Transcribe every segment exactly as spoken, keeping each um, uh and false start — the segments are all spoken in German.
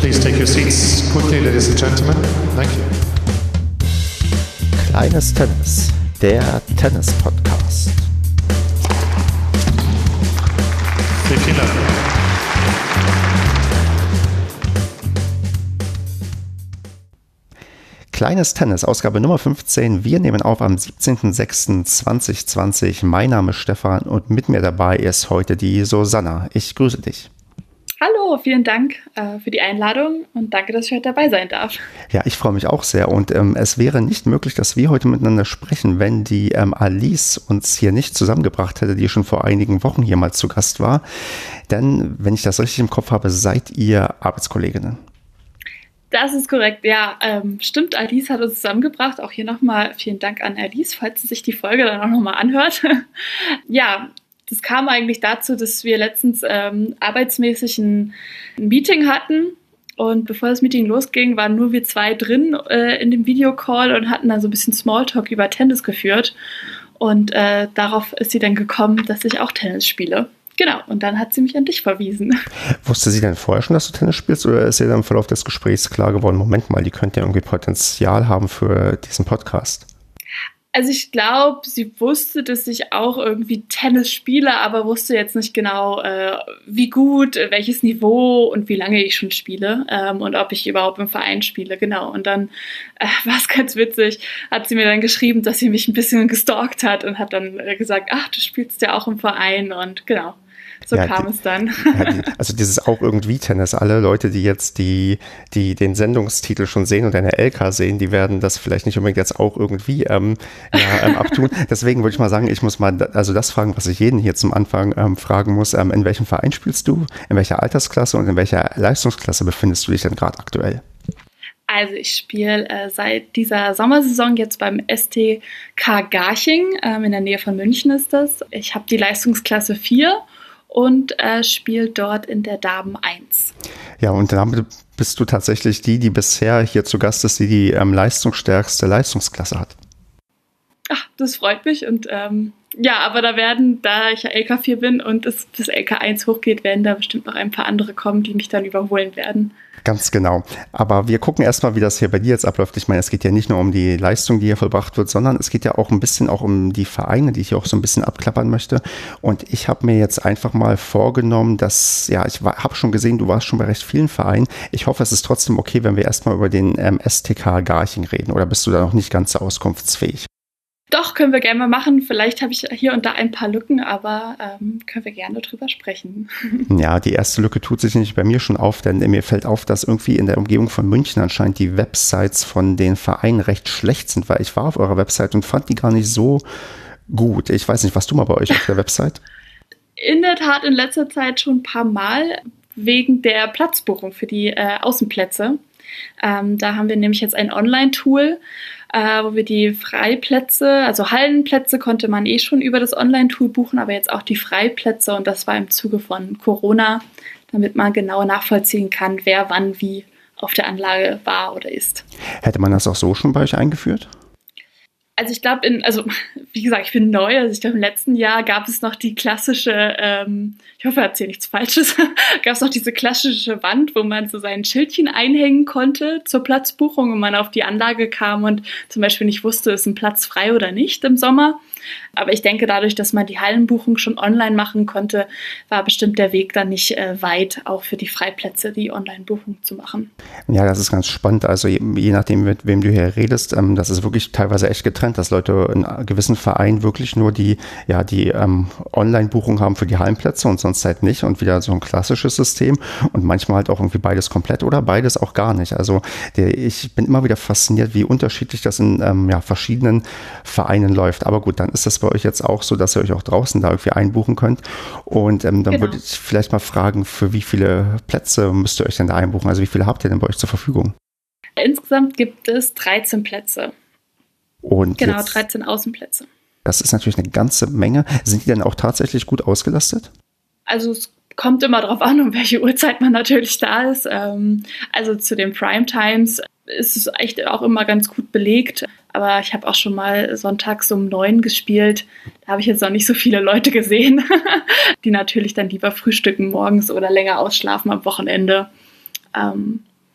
Please take your seats quickly, ladies and gentlemen. Thank you. Kleines Tennis, der Tennis-Podcast. fifteen love. Kleines Tennis, Ausgabe Nummer fünfzehn. Wir nehmen auf am siebzehnten sechsten zweitausendzwanzig. Mein Name ist Stefan und mit mir dabei ist heute die Susanna. Ich grüße dich. Hallo, vielen Dank äh, für die Einladung und danke, dass ich heute dabei sein darf. Ja, ich freue mich auch sehr und ähm, es wäre nicht möglich, dass wir heute miteinander sprechen, wenn die ähm, Alice uns hier nicht zusammengebracht hätte, die schon vor einigen Wochen hier mal zu Gast war. Denn, wenn ich das richtig im Kopf habe, seid ihr Arbeitskolleginnen. Das ist korrekt, ja, ähm, stimmt, Alice hat uns zusammengebracht. Auch hier nochmal vielen Dank an Alice, falls sie sich die Folge dann auch nochmal anhört. Ja, das kam eigentlich dazu, dass wir letztens ähm, arbeitsmäßig ein, ein Meeting hatten und bevor das Meeting losging, waren nur wir zwei drin äh, in dem Videocall und hatten dann so ein bisschen Smalltalk über Tennis geführt und äh, darauf ist sie dann gekommen, dass ich auch Tennis spiele. Genau, und dann hat sie mich an dich verwiesen. Wusste sie denn vorher schon, dass du Tennis spielst oder ist ihr dann im Verlauf des Gesprächs klar geworden, Moment mal, die könnte ja irgendwie Potenzial haben für diesen Podcast? Also ich glaube, sie wusste, dass ich auch irgendwie Tennis spiele, aber wusste jetzt nicht genau, äh, wie gut, welches Niveau und wie lange ich schon spiele ähm, und ob ich überhaupt im Verein spiele. Genau, und dann äh, war es ganz witzig, hat sie mir dann geschrieben, dass sie mich ein bisschen gestalkt hat und hat dann äh, gesagt, ach, du spielst ja auch im Verein und genau. So ja, kam die, es dann. Ja, die, also dieses auch irgendwie Tennis. Alle Leute, die jetzt die, die den Sendungstitel schon sehen und eine L K sehen, die werden das vielleicht nicht unbedingt jetzt auch irgendwie ähm, ja, ähm, abtun. Deswegen würde ich mal sagen, ich muss mal also das fragen, was ich jeden hier zum Anfang ähm, fragen muss. Ähm, in welchem Verein spielst du? In welcher Altersklasse und in welcher Leistungsklasse befindest du dich denn gerade aktuell? Also ich spiele äh, seit dieser Sommersaison jetzt beim S T K Garching. Ähm, in der Nähe von München ist das. Ich habe die Leistungsklasse vier. Und äh, spielt dort in der Damen eins. Ja, und damit bist du tatsächlich die, die bisher hier zu Gast ist, die die ähm, leistungsstärkste Leistungsklasse hat. Ach, das freut mich. Und ähm, ja, aber da werden, da ich ja L K vier bin und es bis L K eins hochgeht, werden da bestimmt noch ein paar andere kommen, die mich dann überholen werden. Ganz genau. Aber wir gucken erstmal, wie das hier bei dir jetzt abläuft. Ich meine, es geht ja nicht nur um die Leistung, die hier vollbracht wird, sondern es geht ja auch ein bisschen auch um die Vereine, die ich auch so ein bisschen abklappern möchte. Und ich habe mir jetzt einfach mal vorgenommen, dass, ja, ich habe schon gesehen, du warst schon bei recht vielen Vereinen. Ich hoffe, es ist trotzdem okay, wenn wir erstmal über den ähm, S T K Garching reden. Oder bist du da noch nicht ganz so auskunftsfähig? Doch, können wir gerne mal machen. Vielleicht habe ich hier und da ein paar Lücken, aber ähm, können wir gerne drüber sprechen. Ja, die erste Lücke tut sich nicht bei mir schon auf, denn mir fällt auf, dass irgendwie in der Umgebung von München anscheinend die Websites von den Vereinen recht schlecht sind, weil ich war auf eurer Website und fand die gar nicht so gut. Ich weiß nicht, warst du mal bei euch auf der Website? In der Tat in letzter Zeit schon ein paar Mal wegen der Platzbuchung für die äh, Außenplätze. Ähm, da haben wir nämlich jetzt ein Online-Tool, äh, wo wir die Freiplätze, also Hallenplätze konnte man eh schon über das Online-Tool buchen, aber jetzt auch die Freiplätze und das war im Zuge von Corona, damit man genau nachvollziehen kann, wer wann wie auf der Anlage war oder ist. Hätte man das auch so schon bei euch eingeführt? Also ich glaube, in, also wie gesagt, ich bin neu, also ich glaube im letzten Jahr gab es noch die klassische, ähm, ich hoffe, ich erzähle nichts Falsches, gab es noch diese klassische Wand, wo man so sein Schildchen einhängen konnte zur Platzbuchung und man auf die Anlage kam und zum Beispiel nicht wusste, ist ein Platz frei oder nicht im Sommer. Aber ich denke, dadurch, dass man die Hallenbuchung schon online machen konnte, war bestimmt der Weg dann nicht äh, weit, auch für die Freiplätze die Online-Buchung zu machen. Ja, das ist ganz spannend. Also je, je nachdem, mit wem du hier redest, ähm, das ist wirklich teilweise echt getrennt, dass Leute in gewissen Vereinen wirklich nur die, ja, die ähm, Online-Buchung haben für die Hallenplätze und sonst halt nicht und wieder so ein klassisches System und manchmal halt auch irgendwie beides komplett oder beides auch gar nicht. Also der, ich bin immer wieder fasziniert, wie unterschiedlich das in ähm, ja, verschiedenen Vereinen läuft. Aber gut, dann ist das bei euch jetzt auch so, dass ihr euch auch draußen da irgendwie einbuchen könnt. Und ähm, dann genau. würde ich vielleicht mal fragen, für wie viele Plätze müsst ihr euch denn da einbuchen? Also wie viele habt ihr denn bei euch zur Verfügung? Insgesamt gibt es dreizehn Plätze. Und genau, jetzt, dreizehn Außenplätze. Das ist natürlich eine ganze Menge. Sind die denn auch tatsächlich gut ausgelastet? Also es kommt immer darauf an, um welche Uhrzeit man natürlich da ist. Ähm, also zu den Primetimes ist es echt auch immer ganz gut belegt. Aber ich habe auch schon mal sonntags um neun gespielt. Da habe ich jetzt noch nicht so viele Leute gesehen, die natürlich dann lieber frühstücken morgens oder länger ausschlafen am Wochenende. Ähm,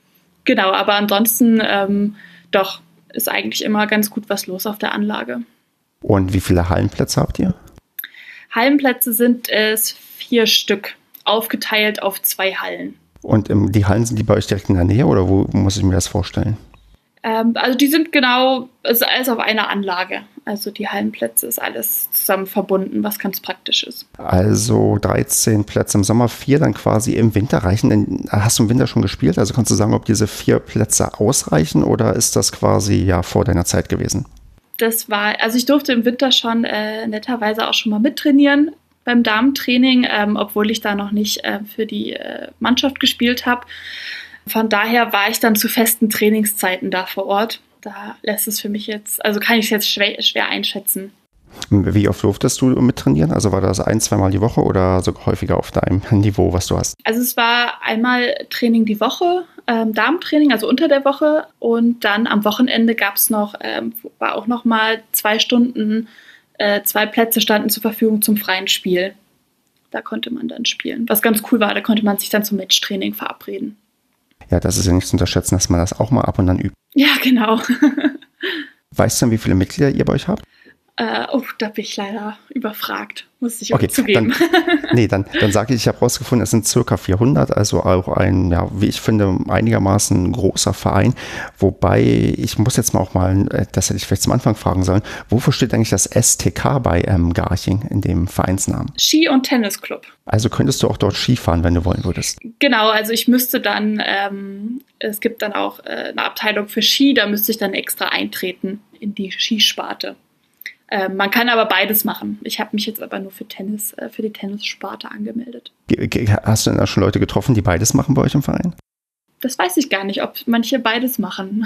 Genau, aber ansonsten ähm, doch ist eigentlich immer ganz gut was los auf der Anlage. Und wie viele Hallenplätze habt ihr? Hallenplätze sind es vier Stück, aufgeteilt auf zwei Hallen. Und ähm, die Hallen, sind die bei euch direkt in der Nähe oder wo muss ich mir das vorstellen? Ähm, also die sind genau, also alles auf einer Anlage. Also die Hallenplätze ist alles zusammen verbunden, was ganz praktisch ist. Also dreizehn Plätze im Sommer, vier dann quasi im Winter reichen. Denn hast du im Winter schon gespielt? Also kannst du sagen, ob diese vier Plätze ausreichen oder ist das quasi ja vor deiner Zeit gewesen? Das war, also ich durfte im Winter schon äh, netterweise auch schon mal mittrainieren beim Damentraining, ähm, obwohl ich da noch nicht äh, für die äh, Mannschaft gespielt habe. Von daher war ich dann zu festen Trainingszeiten da vor Ort. Da lässt es für mich jetzt, also kann ich es jetzt schwer, schwer einschätzen. Wie oft durftest du mittrainieren? Also war das ein, zweimal die Woche oder sogar häufiger auf deinem Niveau, was du hast? Also es war einmal Training die Woche, ähm, Damentraining, also unter der Woche. Und dann am Wochenende gab es noch, ähm, war auch noch mal zwei Stunden, äh, zwei Plätze standen zur Verfügung zum freien Spiel. Da konnte man dann spielen. Was ganz cool war, da konnte man sich dann zum Matchtraining verabreden. Ja, das ist ja nicht zu unterschätzen, dass man das auch mal ab und an übt. Ja, genau. Weißt du denn, wie viele Mitglieder ihr bei euch habt? Äh, oh, da bin ich leider überfragt, muss ich okay, auch zugeben. Dann, nee, dann, dann sage ich, ich habe rausgefunden, es sind circa vierhundert, also auch ein, ja, wie ich finde, einigermaßen großer Verein. Wobei, ich muss jetzt mal auch mal, das hätte ich vielleicht zum Anfang fragen sollen, wofür steht eigentlich das S T K bei ähm, Garching in dem Vereinsnamen? Ski- und Tennisclub. Also könntest du auch dort Ski fahren, wenn du wollen würdest? Genau, also ich müsste dann, ähm, es gibt dann auch äh, eine Abteilung für Ski, da müsste ich dann extra eintreten in die Skisparte. Ähm, man kann aber beides machen. Ich habe mich jetzt aber nur für Tennis, äh, für die Tennissparte angemeldet. Hast du denn da schon Leute getroffen, die beides machen bei euch im Verein? Das weiß ich gar nicht, ob manche beides machen.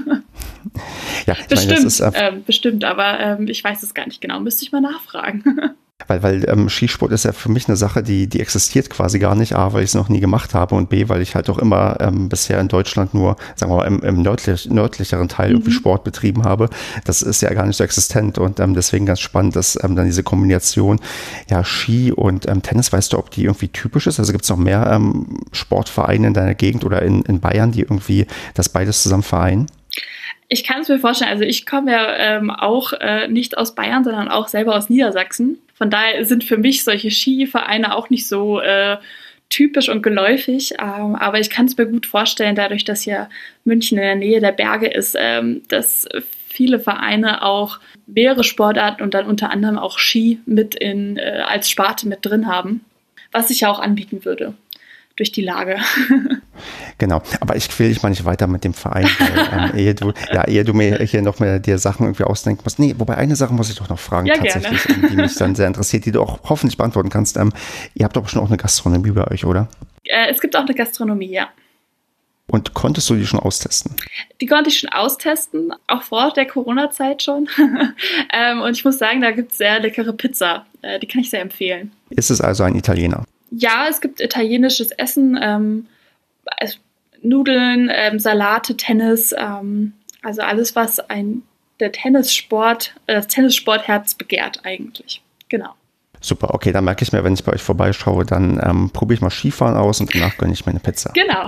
Ja, ich bestimmt, meine, das ist, äh, ähm, bestimmt, aber ähm, ich weiß es gar nicht genau. Müsste ich mal nachfragen. Weil, weil ähm, Skisport ist ja für mich eine Sache, die, die existiert quasi gar nicht. A, weil ich es noch nie gemacht habe und B, weil ich halt auch immer ähm, bisher in Deutschland nur, sagen wir mal, im, im nördlich, nördlicheren Teil mhm. irgendwie Sport betrieben habe. Das ist ja gar nicht so existent und ähm, deswegen ganz spannend, dass ähm, dann diese Kombination, ja, Ski und ähm, Tennis, weißt du, ob die irgendwie typisch ist? Also gibt es noch mehr ähm, Sportvereine in deiner Gegend oder in, in Bayern, die irgendwie das beides zusammen vereinen? Ich kann es mir vorstellen, also ich komme ja ähm, auch äh, nicht aus Bayern, sondern auch selber aus Niedersachsen. Von daher sind für mich solche Skivereine auch nicht so äh, typisch und geläufig. Ähm, aber ich kann es mir gut vorstellen, dadurch, dass ja München in der Nähe der Berge ist, ähm, dass viele Vereine auch mehrere Sportarten und dann unter anderem auch Ski mit in, äh, als Sparte mit drin haben, was ich ja auch anbieten würde durch die Lage. Genau, aber ich quäle dich mal nicht weiter mit dem Verein, weil, ähm, ehe, du, ja, ehe du mir hier noch mehr dir Sachen irgendwie ausdenken musst. Nee, wobei eine Sache muss ich doch noch fragen, ja, tatsächlich, ähm, die mich dann sehr interessiert, die du auch hoffentlich beantworten kannst. Ähm, ihr habt doch schon auch eine Gastronomie bei euch, oder? Äh, es gibt auch eine Gastronomie, ja. Und konntest du die schon austesten? Die konnte ich schon austesten, auch vor der Corona-Zeit schon. ähm, und ich muss sagen, da gibt es sehr leckere Pizza. Äh, die kann ich sehr empfehlen. Ist es also ein Italiener? Ja, es gibt italienisches Essen, ähm, Nudeln, ähm, Salate, Tennis, ähm, also alles, was ein der Tennissport, äh, das Tennissportherz begehrt eigentlich. Genau. Super, okay, dann merke ich mir, wenn ich bei euch vorbeischaue, dann ähm, probiere ich mal Skifahren aus und danach gönne ich mir eine Pizza. Genau.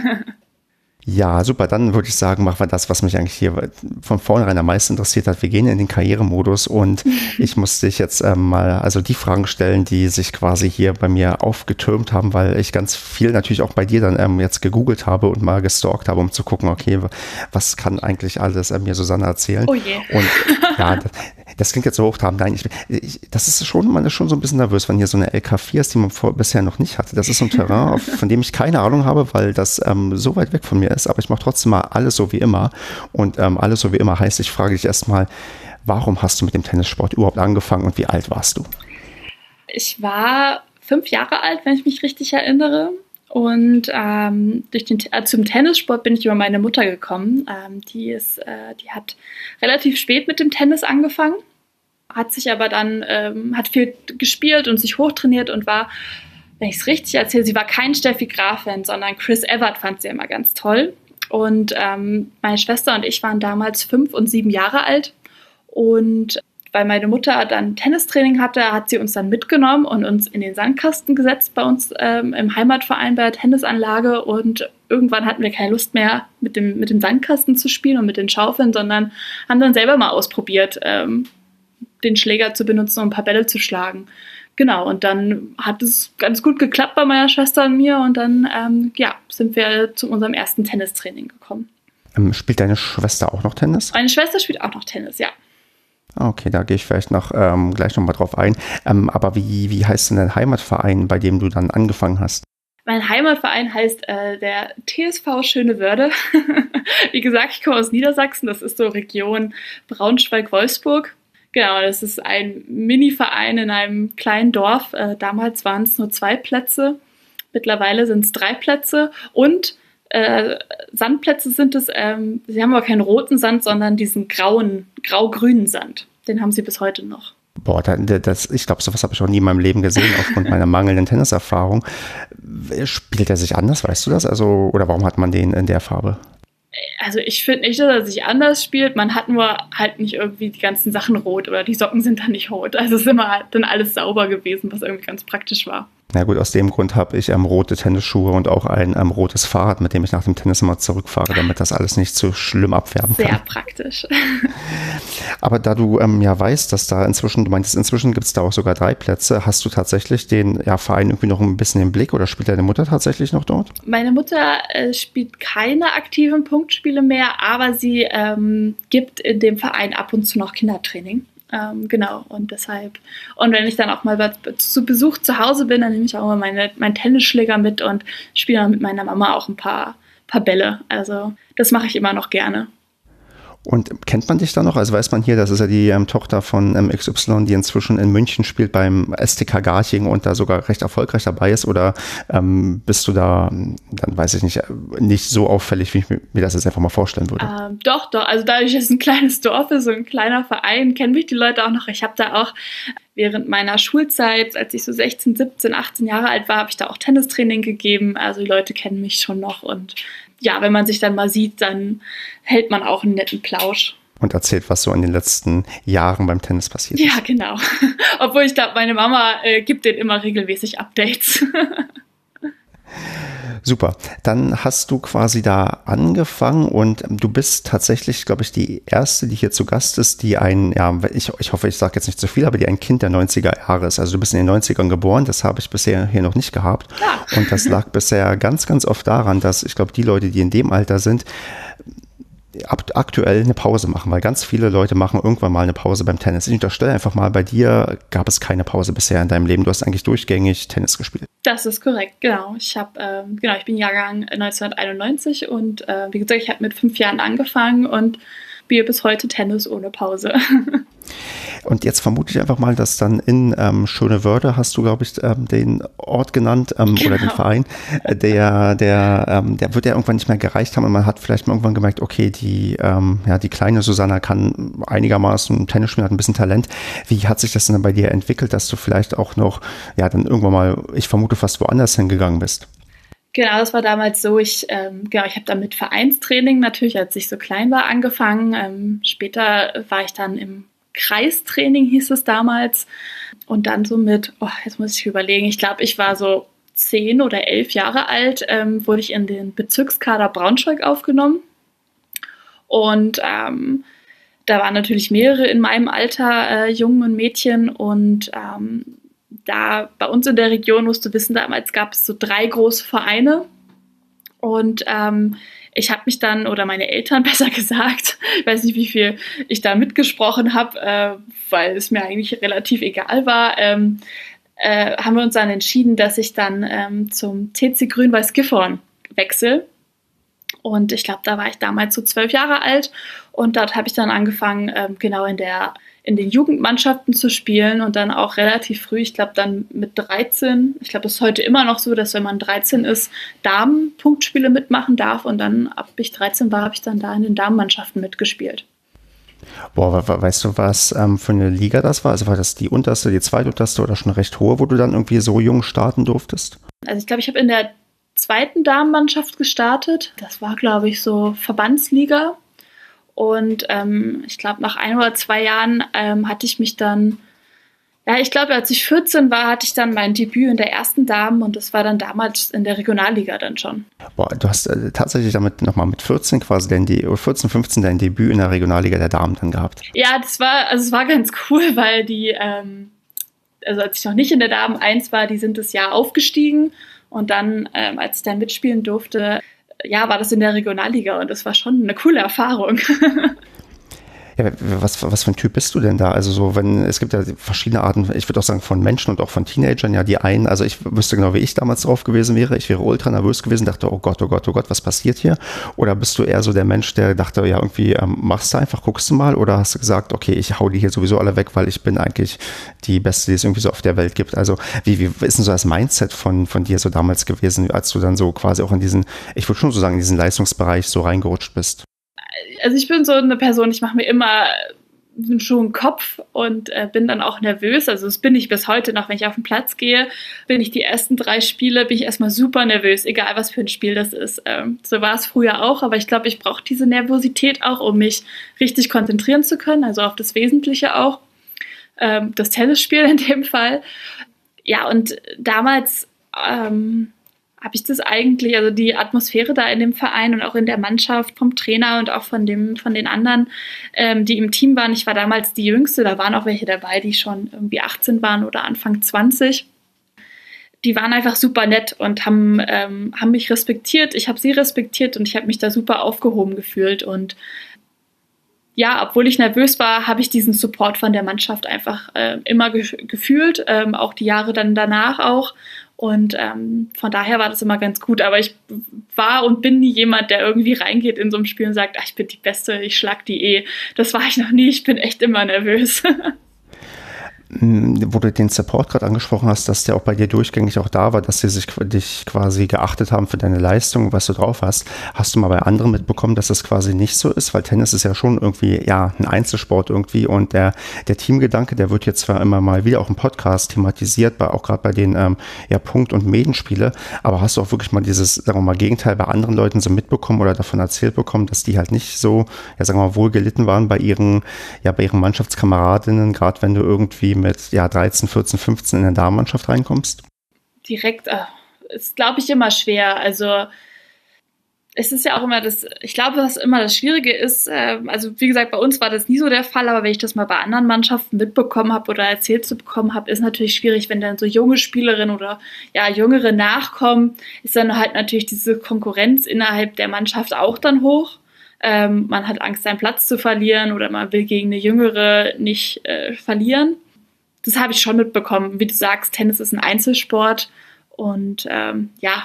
Ja, super. Dann würde ich sagen, machen wir das, was mich eigentlich hier von vornherein am meisten interessiert hat. Wir gehen in den Karrieremodus und ich muss dich jetzt ähm, mal also die Fragen stellen, die sich quasi hier bei mir aufgetürmt haben, weil ich ganz viel natürlich auch bei dir dann ähm, jetzt gegoogelt habe und mal gestalkt habe, um zu gucken, okay, was kann eigentlich alles äh, mir Susanne erzählen? Oh je. Und ja, das, das klingt jetzt so hochtrabend. Nein, ich, ich, das ist schon, man ist schon so ein bisschen nervös, wenn hier so eine L K vier ist, die man vor, bisher noch nicht hatte. Das ist so ein Terrain, auf, von dem ich keine Ahnung habe, weil das ähm, so weit weg von mir ist. Aber ich mache trotzdem mal alles so wie immer. Und ähm, alles so wie immer heißt, ich frage dich erstmal, warum hast du mit dem Tennissport überhaupt angefangen und wie alt warst du? Ich war fünf Jahre alt, wenn ich mich richtig erinnere. Und ähm, durch den, äh, zum Tennissport bin ich über meine Mutter gekommen. Ähm, die, ist, äh, die hat relativ spät mit dem Tennis angefangen, hat sich aber dann ähm, hat viel gespielt und sich hochtrainiert und war, wenn ich es richtig erzähle, sie war kein Steffi Graf-Fan, sondern Chris Evert fand sie immer ganz toll. Und ähm, meine Schwester und ich waren damals fünf und sieben Jahre alt und weil meine Mutter dann Tennistraining hatte, hat sie uns dann mitgenommen und uns in den Sandkasten gesetzt bei uns ähm, im Heimatverein bei der Tennisanlage. Und irgendwann hatten wir keine Lust mehr, mit dem, mit dem Sandkasten zu spielen und mit den Schaufeln, sondern haben dann selber mal ausprobiert, ähm, den Schläger zu benutzen, um ein paar Bälle zu schlagen. Genau, und dann hat es ganz gut geklappt bei meiner Schwester und mir. Und dann ähm, ja, sind wir zu unserem ersten Tennistraining gekommen. Ähm, spielt deine Schwester auch noch Tennis? Meine Schwester spielt auch noch Tennis, ja. Okay, da gehe ich vielleicht noch ähm, gleich nochmal drauf ein. Ähm, aber wie, wie heißt denn dein Heimatverein, bei dem du dann angefangen hast? Mein Heimatverein heißt äh, der T S V Schönewörde. Wie gesagt, ich komme aus Niedersachsen, das ist so Region Braunschweig-Wolfsburg. Genau, das ist ein Mini-Verein in einem kleinen Dorf. Äh, damals waren es nur zwei Plätze, mittlerweile sind es drei Plätze und äh, Sandplätze sind es. Ähm, sie haben aber keinen roten Sand, sondern diesen grauen, grau-grünen Sand. Den haben sie bis heute noch. Boah, das, ich glaube, sowas habe ich auch nie in meinem Leben gesehen, aufgrund meiner mangelnden Tenniserfahrung. Spielt er sich anders, weißt du das? Also, oder warum hat man den in der Farbe? Also ich finde nicht, dass er sich anders spielt. Man hat nur halt nicht irgendwie die ganzen Sachen rot oder die Socken sind dann nicht rot. Also es ist immer dann alles sauber gewesen, was irgendwie ganz praktisch war. Na gut, aus dem Grund habe ich ähm, rote Tennisschuhe und auch ein ähm, rotes Fahrrad, mit dem ich nach dem Tennis immer zurückfahre, damit das alles nicht zu schlimm abfärben kann. Sehr praktisch. Aber da du ähm, ja weißt, dass da inzwischen, du meintest, inzwischen gibt es da auch sogar drei Plätze, hast du tatsächlich den ja, Verein irgendwie noch ein bisschen im Blick oder spielt deine Mutter tatsächlich noch dort? Meine Mutter äh, spielt keine aktiven Punktspiele mehr, aber sie ähm, gibt in dem Verein ab und zu noch Kindertraining. Ähm, genau, und deshalb, und wenn ich dann auch mal zu Besuch zu Hause bin, dann nehme ich auch mal meine, meinen Tennisschläger mit und spiele dann mit meiner Mama auch ein paar, paar Bälle. Also das mache ich immer noch gerne. Und kennt man dich da noch? Also weiß man hier, das ist ja die ähm, Tochter von ähm, X Y, die inzwischen in München spielt beim S T K Garching und da sogar recht erfolgreich dabei ist, oder ähm, bist du da, dann weiß ich nicht, nicht so auffällig, wie ich mir, mir das jetzt einfach mal vorstellen würde? Ähm, doch, doch. Also dadurch, dass es ein kleines Dorf ist, so ein kleiner Verein, kennen mich die Leute auch noch. Ich habe da auch während meiner Schulzeit, als ich so sechzehn, siebzehn, achtzehn Jahre alt war, habe ich da auch Tennistraining gegeben. Also die Leute kennen mich schon noch und ja, wenn man sich dann mal sieht, dann hält man auch einen netten Plausch. Und erzählt, was so in den letzten Jahren beim Tennis passiert ist. Ja, genau. Obwohl ich glaube, meine Mama äh, gibt denen immer regelmäßig Updates. Super. Dann hast du quasi da angefangen und du bist tatsächlich, glaube ich, die erste, die hier zu Gast ist, die ein, ja, ich, ich hoffe, ich sage jetzt nicht zu viel, aber die ein Kind der neunziger Jahre ist. Also du bist in den neunzigern geboren, das habe ich bisher hier noch nicht gehabt. Ja. Und das lag bisher ganz, ganz oft daran, dass ich glaube, die Leute, die in dem Alter sind, aktuell eine Pause machen, weil ganz viele Leute machen irgendwann mal eine Pause beim Tennis. Ich unterstelle einfach mal, bei dir gab es keine Pause bisher in deinem Leben. Du hast eigentlich durchgängig Tennis gespielt. Das ist korrekt, genau. Ich habe, ähm, genau, ich bin Jahrgang neunzehnhunderteinundneunzig und äh, wie gesagt, ich habe mit fünf Jahren angefangen und spiele bis heute Tennis ohne Pause. Und jetzt vermute ich einfach mal, dass dann in ähm, Schönewörde hast du, glaube ich, ähm, den Ort genannt ähm, genau. oder den Verein, der, der, ähm, der wird ja irgendwann nicht mehr gereicht haben und man hat vielleicht mal irgendwann gemerkt, okay, die, ähm, ja, die kleine Susanna kann einigermaßen Tennis spielen, hat ein bisschen Talent. Wie hat sich das denn bei dir entwickelt, dass du vielleicht auch noch, ja, dann irgendwann mal, ich vermute, fast woanders hingegangen bist? Genau, das war damals so, ich, ähm, genau, ich habe dann mit Vereinstraining natürlich, als ich so klein war, angefangen. Ähm, später war ich dann im Kreistraining, hieß es damals. Und dann so mit, oh, jetzt muss ich überlegen, ich glaube, ich war so zehn oder elf Jahre alt, ähm, wurde ich in den Bezirkskader Braunschweig aufgenommen. Und ähm, da waren natürlich mehrere in meinem Alter, äh, Jungen und Mädchen. Und ähm, da bei uns in der Region, musst du wissen, damals gab es so drei große Vereine. Und ähm, ich habe mich dann, oder meine Eltern besser gesagt, ich weiß nicht, wie viel ich da mitgesprochen habe, äh, weil es mir eigentlich relativ egal war, ähm, äh, haben wir uns dann entschieden, dass ich dann ähm, zum T C Grün-Weiß Gifhorn wechsle. Und ich glaube, da war ich damals so zwölf Jahre alt und dort habe ich dann angefangen, ähm, genau in der in den Jugendmannschaften zu spielen und dann auch relativ früh, ich glaube dann mit dreizehn, ich glaube, das ist heute immer noch so, dass wenn man dreizehn ist, Damen-Punktspiele mitmachen darf und dann, ab ich dreizehn war, habe ich dann da in den Damenmannschaften mitgespielt. Boah, weißt du, was ähm, für eine Liga das war? Also war das die unterste, die zweitunterste oder schon recht hohe, wo du dann irgendwie so jung starten durftest? Also ich glaube, ich habe in der zweiten Damenmannschaft gestartet. Das war, glaube ich, so Verbandsliga. Und ähm, ich glaube, nach ein oder zwei Jahren ähm, hatte ich mich dann, ja, ich glaube, als ich vierzehn war, hatte ich dann mein Debüt in der ersten Damen und das war dann damals in der Regionalliga dann schon. Boah, du hast äh, tatsächlich damit nochmal mit vierzehn quasi dein De- vierzehn, fünfzehn dein Debüt in der Regionalliga der Damen dann gehabt. Ja, das war, also es war ganz cool, weil die, ähm, also als ich noch nicht in der Damen eins war, die sind das Jahr aufgestiegen und dann, ähm, als ich dann mitspielen durfte, ja, war das in der Regionalliga und das war schon eine coole Erfahrung. Ja, was, was für ein Typ bist du denn da? Also so, wenn, es gibt ja verschiedene Arten, ich würde auch sagen von Menschen und auch von Teenagern, ja, die einen, also ich wüsste genau, wie ich damals drauf gewesen wäre, ich wäre ultra nervös gewesen, dachte, oh Gott, oh Gott, oh Gott, was passiert hier? Oder bist du eher so der Mensch, der dachte, ja, irgendwie ähm, machst du einfach, guckst du mal, oder hast du gesagt, okay, ich hau die hier sowieso alle weg, weil ich bin eigentlich die Beste, die es irgendwie so auf der Welt gibt? Also wie, wie ist denn so das Mindset von, von dir so damals gewesen, als du dann so quasi auch in diesen, ich würde schon so sagen, in diesen Leistungsbereich so reingerutscht bist? Also ich bin so eine Person, ich mache mir immer schon einen Kopf und äh, bin dann auch nervös. Also das bin ich bis heute noch, wenn ich auf den Platz gehe, bin ich die ersten drei Spiele, bin ich erstmal super nervös, egal was für ein Spiel das ist. Ähm, so war es früher auch, aber ich glaube, ich brauche diese Nervosität auch, um mich richtig konzentrieren zu können, also auf das Wesentliche auch. Ähm, das Tennisspiel in dem Fall. Ja, und damals ähm, habe ich das eigentlich, also die Atmosphäre da in dem Verein und auch in der Mannschaft vom Trainer und auch von dem von den anderen, ähm, die im Team waren. Ich war damals die Jüngste, da waren auch welche dabei, die schon irgendwie achtzehn waren oder Anfang zwanzig. Die waren einfach super nett und haben, ähm, haben mich respektiert. Ich habe sie respektiert und ich habe mich da super aufgehoben gefühlt. Und ja, obwohl ich nervös war, habe ich diesen Support von der Mannschaft einfach äh, immer ge- gefühlt, ähm, auch die Jahre dann danach auch. Und ähm, von daher war das immer ganz gut. Aber ich war und bin nie jemand, der irgendwie reingeht in so ein Spiel und sagt, ach, ich bin die Beste, ich schlag die eh. Das war ich noch nie, ich bin echt immer nervös. Wo du den Support gerade angesprochen hast, dass der auch bei dir durchgängig auch da war, dass sie sich dich quasi geachtet haben für deine Leistung, was du drauf hast. Hast du mal bei anderen mitbekommen, dass das quasi nicht so ist? Weil Tennis ist ja schon irgendwie, ja, ein Einzelsport irgendwie und der, der Teamgedanke, der wird jetzt zwar immer mal wieder auch im Podcast thematisiert, bei, auch gerade bei den ähm, ja, Punkt- und Medenspiele, aber hast du auch wirklich mal dieses, sagen wir mal, Gegenteil bei anderen Leuten so mitbekommen oder davon erzählt bekommen, dass die halt nicht so, ja, sagen wir mal, wohl gelitten waren bei ihren, ja, bei ihren Mannschaftskameradinnen, gerade wenn du irgendwie mit ja, dreizehn, vierzehn, fünfzehn in der Damenmannschaft reinkommst? Direkt, äh, ist, glaube ich, immer schwer. Also es ist ja auch immer das, ich glaube, was immer das Schwierige ist, äh, also wie gesagt, bei uns war das nie so der Fall, aber wenn ich das mal bei anderen Mannschaften mitbekommen habe oder erzählt zu bekommen habe, ist natürlich schwierig, wenn dann so junge Spielerinnen oder ja, jüngere nachkommen, ist dann halt natürlich diese Konkurrenz innerhalb der Mannschaft auch dann hoch. Ähm, man hat Angst, seinen Platz zu verlieren oder man will gegen eine Jüngere nicht äh, verlieren. Das habe ich schon mitbekommen. Wie du sagst, Tennis ist ein Einzelsport und ähm, ja,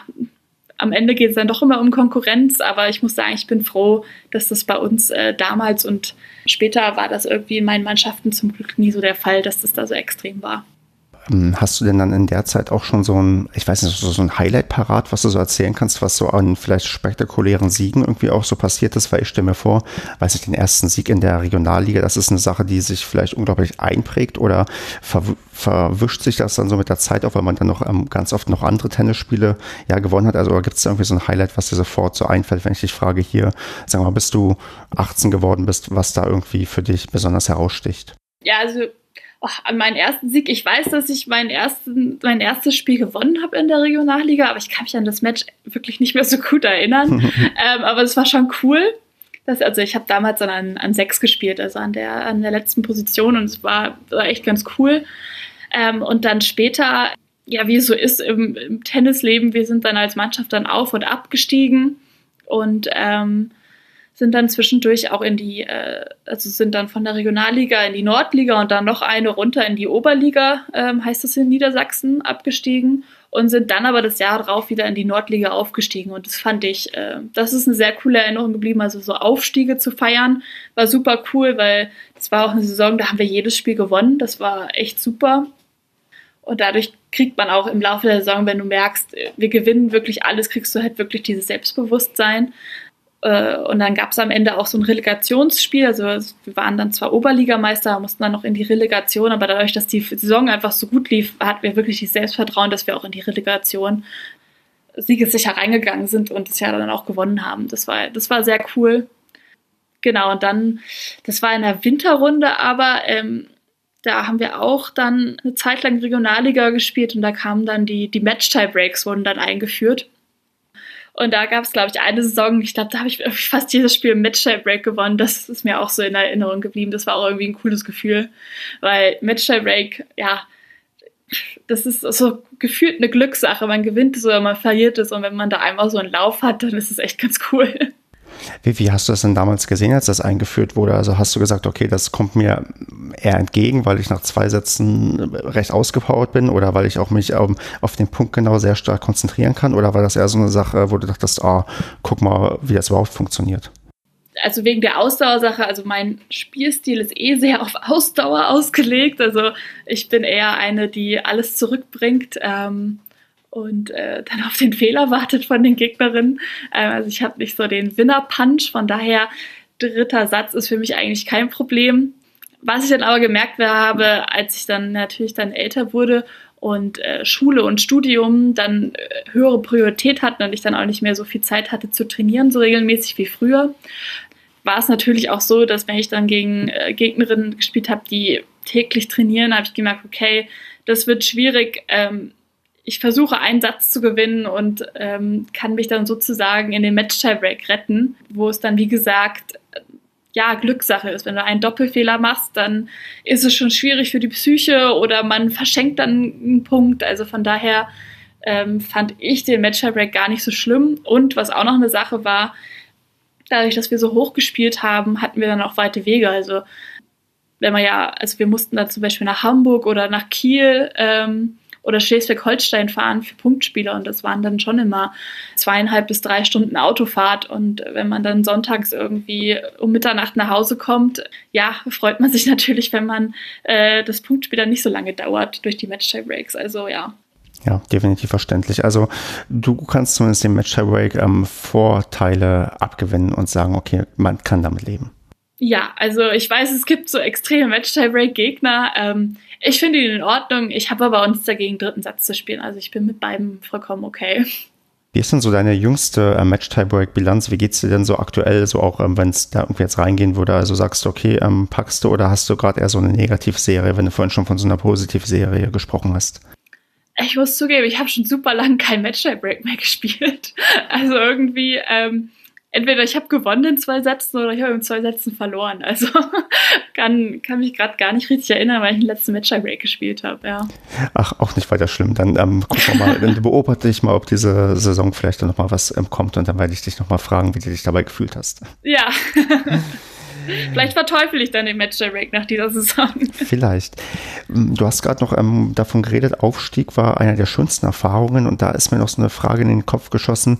am Ende geht es dann doch immer um Konkurrenz, aber ich muss sagen, ich bin froh, dass das bei uns äh, damals und später war das irgendwie in meinen Mannschaften zum Glück nie so der Fall, dass das da so extrem war. Hast du denn dann in der Zeit auch schon so ein, ich weiß nicht, so ein Highlight parat, was du so erzählen kannst, was so an vielleicht spektakulären Siegen irgendwie auch so passiert ist? Weil ich stelle mir vor, weiß ich, den ersten Sieg in der Regionalliga, das ist eine Sache, die sich vielleicht unglaublich einprägt oder ver, verwischt sich das dann so mit der Zeit auch, weil man dann noch ähm, ganz oft noch andere Tennisspiele ja gewonnen hat? Also gibt es da irgendwie so ein Highlight, was dir sofort so einfällt, wenn ich dich frage, hier, sag mal, bis du achtzehn geworden bist, was da irgendwie für dich besonders heraussticht? Ja, also Oh, an meinen ersten Sieg, ich weiß, dass ich meinen ersten, mein erstes Spiel gewonnen habe in der Regionalliga, aber ich kann mich an das Match wirklich nicht mehr so gut erinnern. ähm, aber es war schon cool. Dass, also ich habe damals dann an, an sechs gespielt, also an der, an der letzten Position und es war, war echt ganz cool. Ähm, und dann später, ja, wie es so ist im, im Tennisleben, wir sind dann als Mannschaft dann auf- und abgestiegen und ähm, sind dann zwischendurch auch in die, äh, also sind dann von der Regionalliga in die Nordliga und dann noch eine runter in die Oberliga, ähm, heißt es in Niedersachsen, abgestiegen und sind dann aber das Jahr drauf wieder in die Nordliga aufgestiegen und das fand ich, äh, das ist eine sehr coole Erinnerung geblieben, also so Aufstiege zu feiern, war super cool, weil das war auch eine Saison, da haben wir jedes Spiel gewonnen, das war echt super und dadurch kriegt man auch im Laufe der Saison, wenn du merkst, wir gewinnen wirklich alles, kriegst du halt wirklich dieses Selbstbewusstsein. Und dann gab es am Ende auch so ein Relegationsspiel, also wir waren dann zwar Oberligameister, mussten dann noch in die Relegation, aber dadurch, dass die Saison einfach so gut lief, hatten wir wirklich das Selbstvertrauen, dass wir auch in die Relegation siegessicher reingegangen sind und das Jahr dann auch gewonnen haben. Das war, das war sehr cool. Genau, und dann, das war in der Winterrunde, aber ähm, da haben wir auch dann eine Zeit lang Regionalliga gespielt und da kamen dann die, die Match-Tie-Breaks wurden dann eingeführt. Und da gab es, glaube ich, eine Saison, ich glaube, da habe ich fast jedes Spiel im Match-Tie-Break gewonnen. Das ist mir auch so in Erinnerung geblieben. Das war auch irgendwie ein cooles Gefühl, weil Match-Tie-Break, ja, das ist so gefühlt eine Glückssache. Man gewinnt es oder man verliert es und wenn man da einmal so einen Lauf hat, dann ist es echt ganz cool. Wie, wie hast du das denn damals gesehen, als das eingeführt wurde? Also hast du gesagt, okay, das kommt mir eher entgegen, weil ich nach zwei Sätzen recht ausgepowert bin oder weil ich auch mich um, auf den Punkt genau sehr stark konzentrieren kann? Oder war das eher so eine Sache, wo du dachtest, ah, guck mal, wie das überhaupt funktioniert? Also wegen der Ausdauersache, also mein Spielstil ist eh sehr auf Ausdauer ausgelegt. Also ich bin eher eine, die alles zurückbringt. Ähm, und äh, dann auf den Fehler wartet von den Gegnerinnen. Äh, also ich habe nicht so den Winner-Punch, von daher dritter Satz ist für mich eigentlich kein Problem. Was ich dann aber gemerkt habe, als ich dann natürlich dann älter wurde und äh, Schule und Studium dann äh, höhere Priorität hatten und ich dann auch nicht mehr so viel Zeit hatte zu trainieren, so regelmäßig wie früher, war es natürlich auch so, dass wenn ich dann gegen äh, Gegnerinnen gespielt habe, die täglich trainieren, habe ich gemerkt, okay, das wird schwierig, ähm, ich versuche einen Satz zu gewinnen und ähm, kann mich dann sozusagen in den Match-Tie-Break retten, wo es dann, wie gesagt, ja, Glückssache ist. Wenn du einen Doppelfehler machst, dann ist es schon schwierig für die Psyche oder man verschenkt dann einen Punkt. Also von daher ähm, fand ich den Match-Tie-Break gar nicht so schlimm. Und was auch noch eine Sache war, dadurch, dass wir so hoch gespielt haben, hatten wir dann auch weite Wege. Also wenn man ja, also wir mussten dann zum Beispiel nach Hamburg oder nach Kiel ähm, oder Schleswig-Holstein fahren für Punktspiele und das waren dann schon immer zweieinhalb bis drei Stunden Autofahrt und wenn man dann sonntags irgendwie um Mitternacht nach Hause kommt, ja, freut man sich natürlich, wenn man äh, das Punktspiel dann nicht so lange dauert durch die Match-Tie-Breaks, also ja. Ja, definitiv verständlich. Also du kannst zumindest dem Match-Tie-Break ähm, Vorteile abgewinnen und sagen, okay, man kann damit leben. Ja, also ich weiß, es gibt so extreme Match-Tie-Break-Gegner. Ähm, ich finde ihn in Ordnung. Ich habe aber auch nichts dagegen, dritten Satz zu spielen. Also ich bin mit beiden vollkommen okay. Wie ist denn so deine jüngste äh, Match-Tie-Break-Bilanz? Wie geht's dir denn so aktuell, so auch ähm, wenn es da irgendwie jetzt reingehen würde? Also sagst du, okay, ähm, packst du oder hast du gerade eher so eine Negativserie, wenn du vorhin schon von so einer Positivserie gesprochen hast? Ich muss zugeben, ich habe schon super lange kein Match-Tie-Break mehr gespielt. Also irgendwie, ähm, entweder ich habe gewonnen in zwei Sätzen oder ich habe in zwei Sätzen verloren. Also kann, kann mich gerade gar nicht richtig erinnern, weil ich den letzten Match-Tie-Break gespielt habe, ja. Ach, auch nicht weiter schlimm. Dann ähm, gucken wir mal, dann beobachte ich mal, ob diese Saison vielleicht noch mal was ähm, kommt und dann werde ich dich noch mal fragen, wie du dich dabei gefühlt hast. Ja. Vielleicht verteufel ich dann den Match-Tie-Break nach dieser Saison. Vielleicht. Du hast gerade noch ähm, davon geredet, Aufstieg war einer der schönsten Erfahrungen und da ist mir noch so eine Frage in den Kopf geschossen.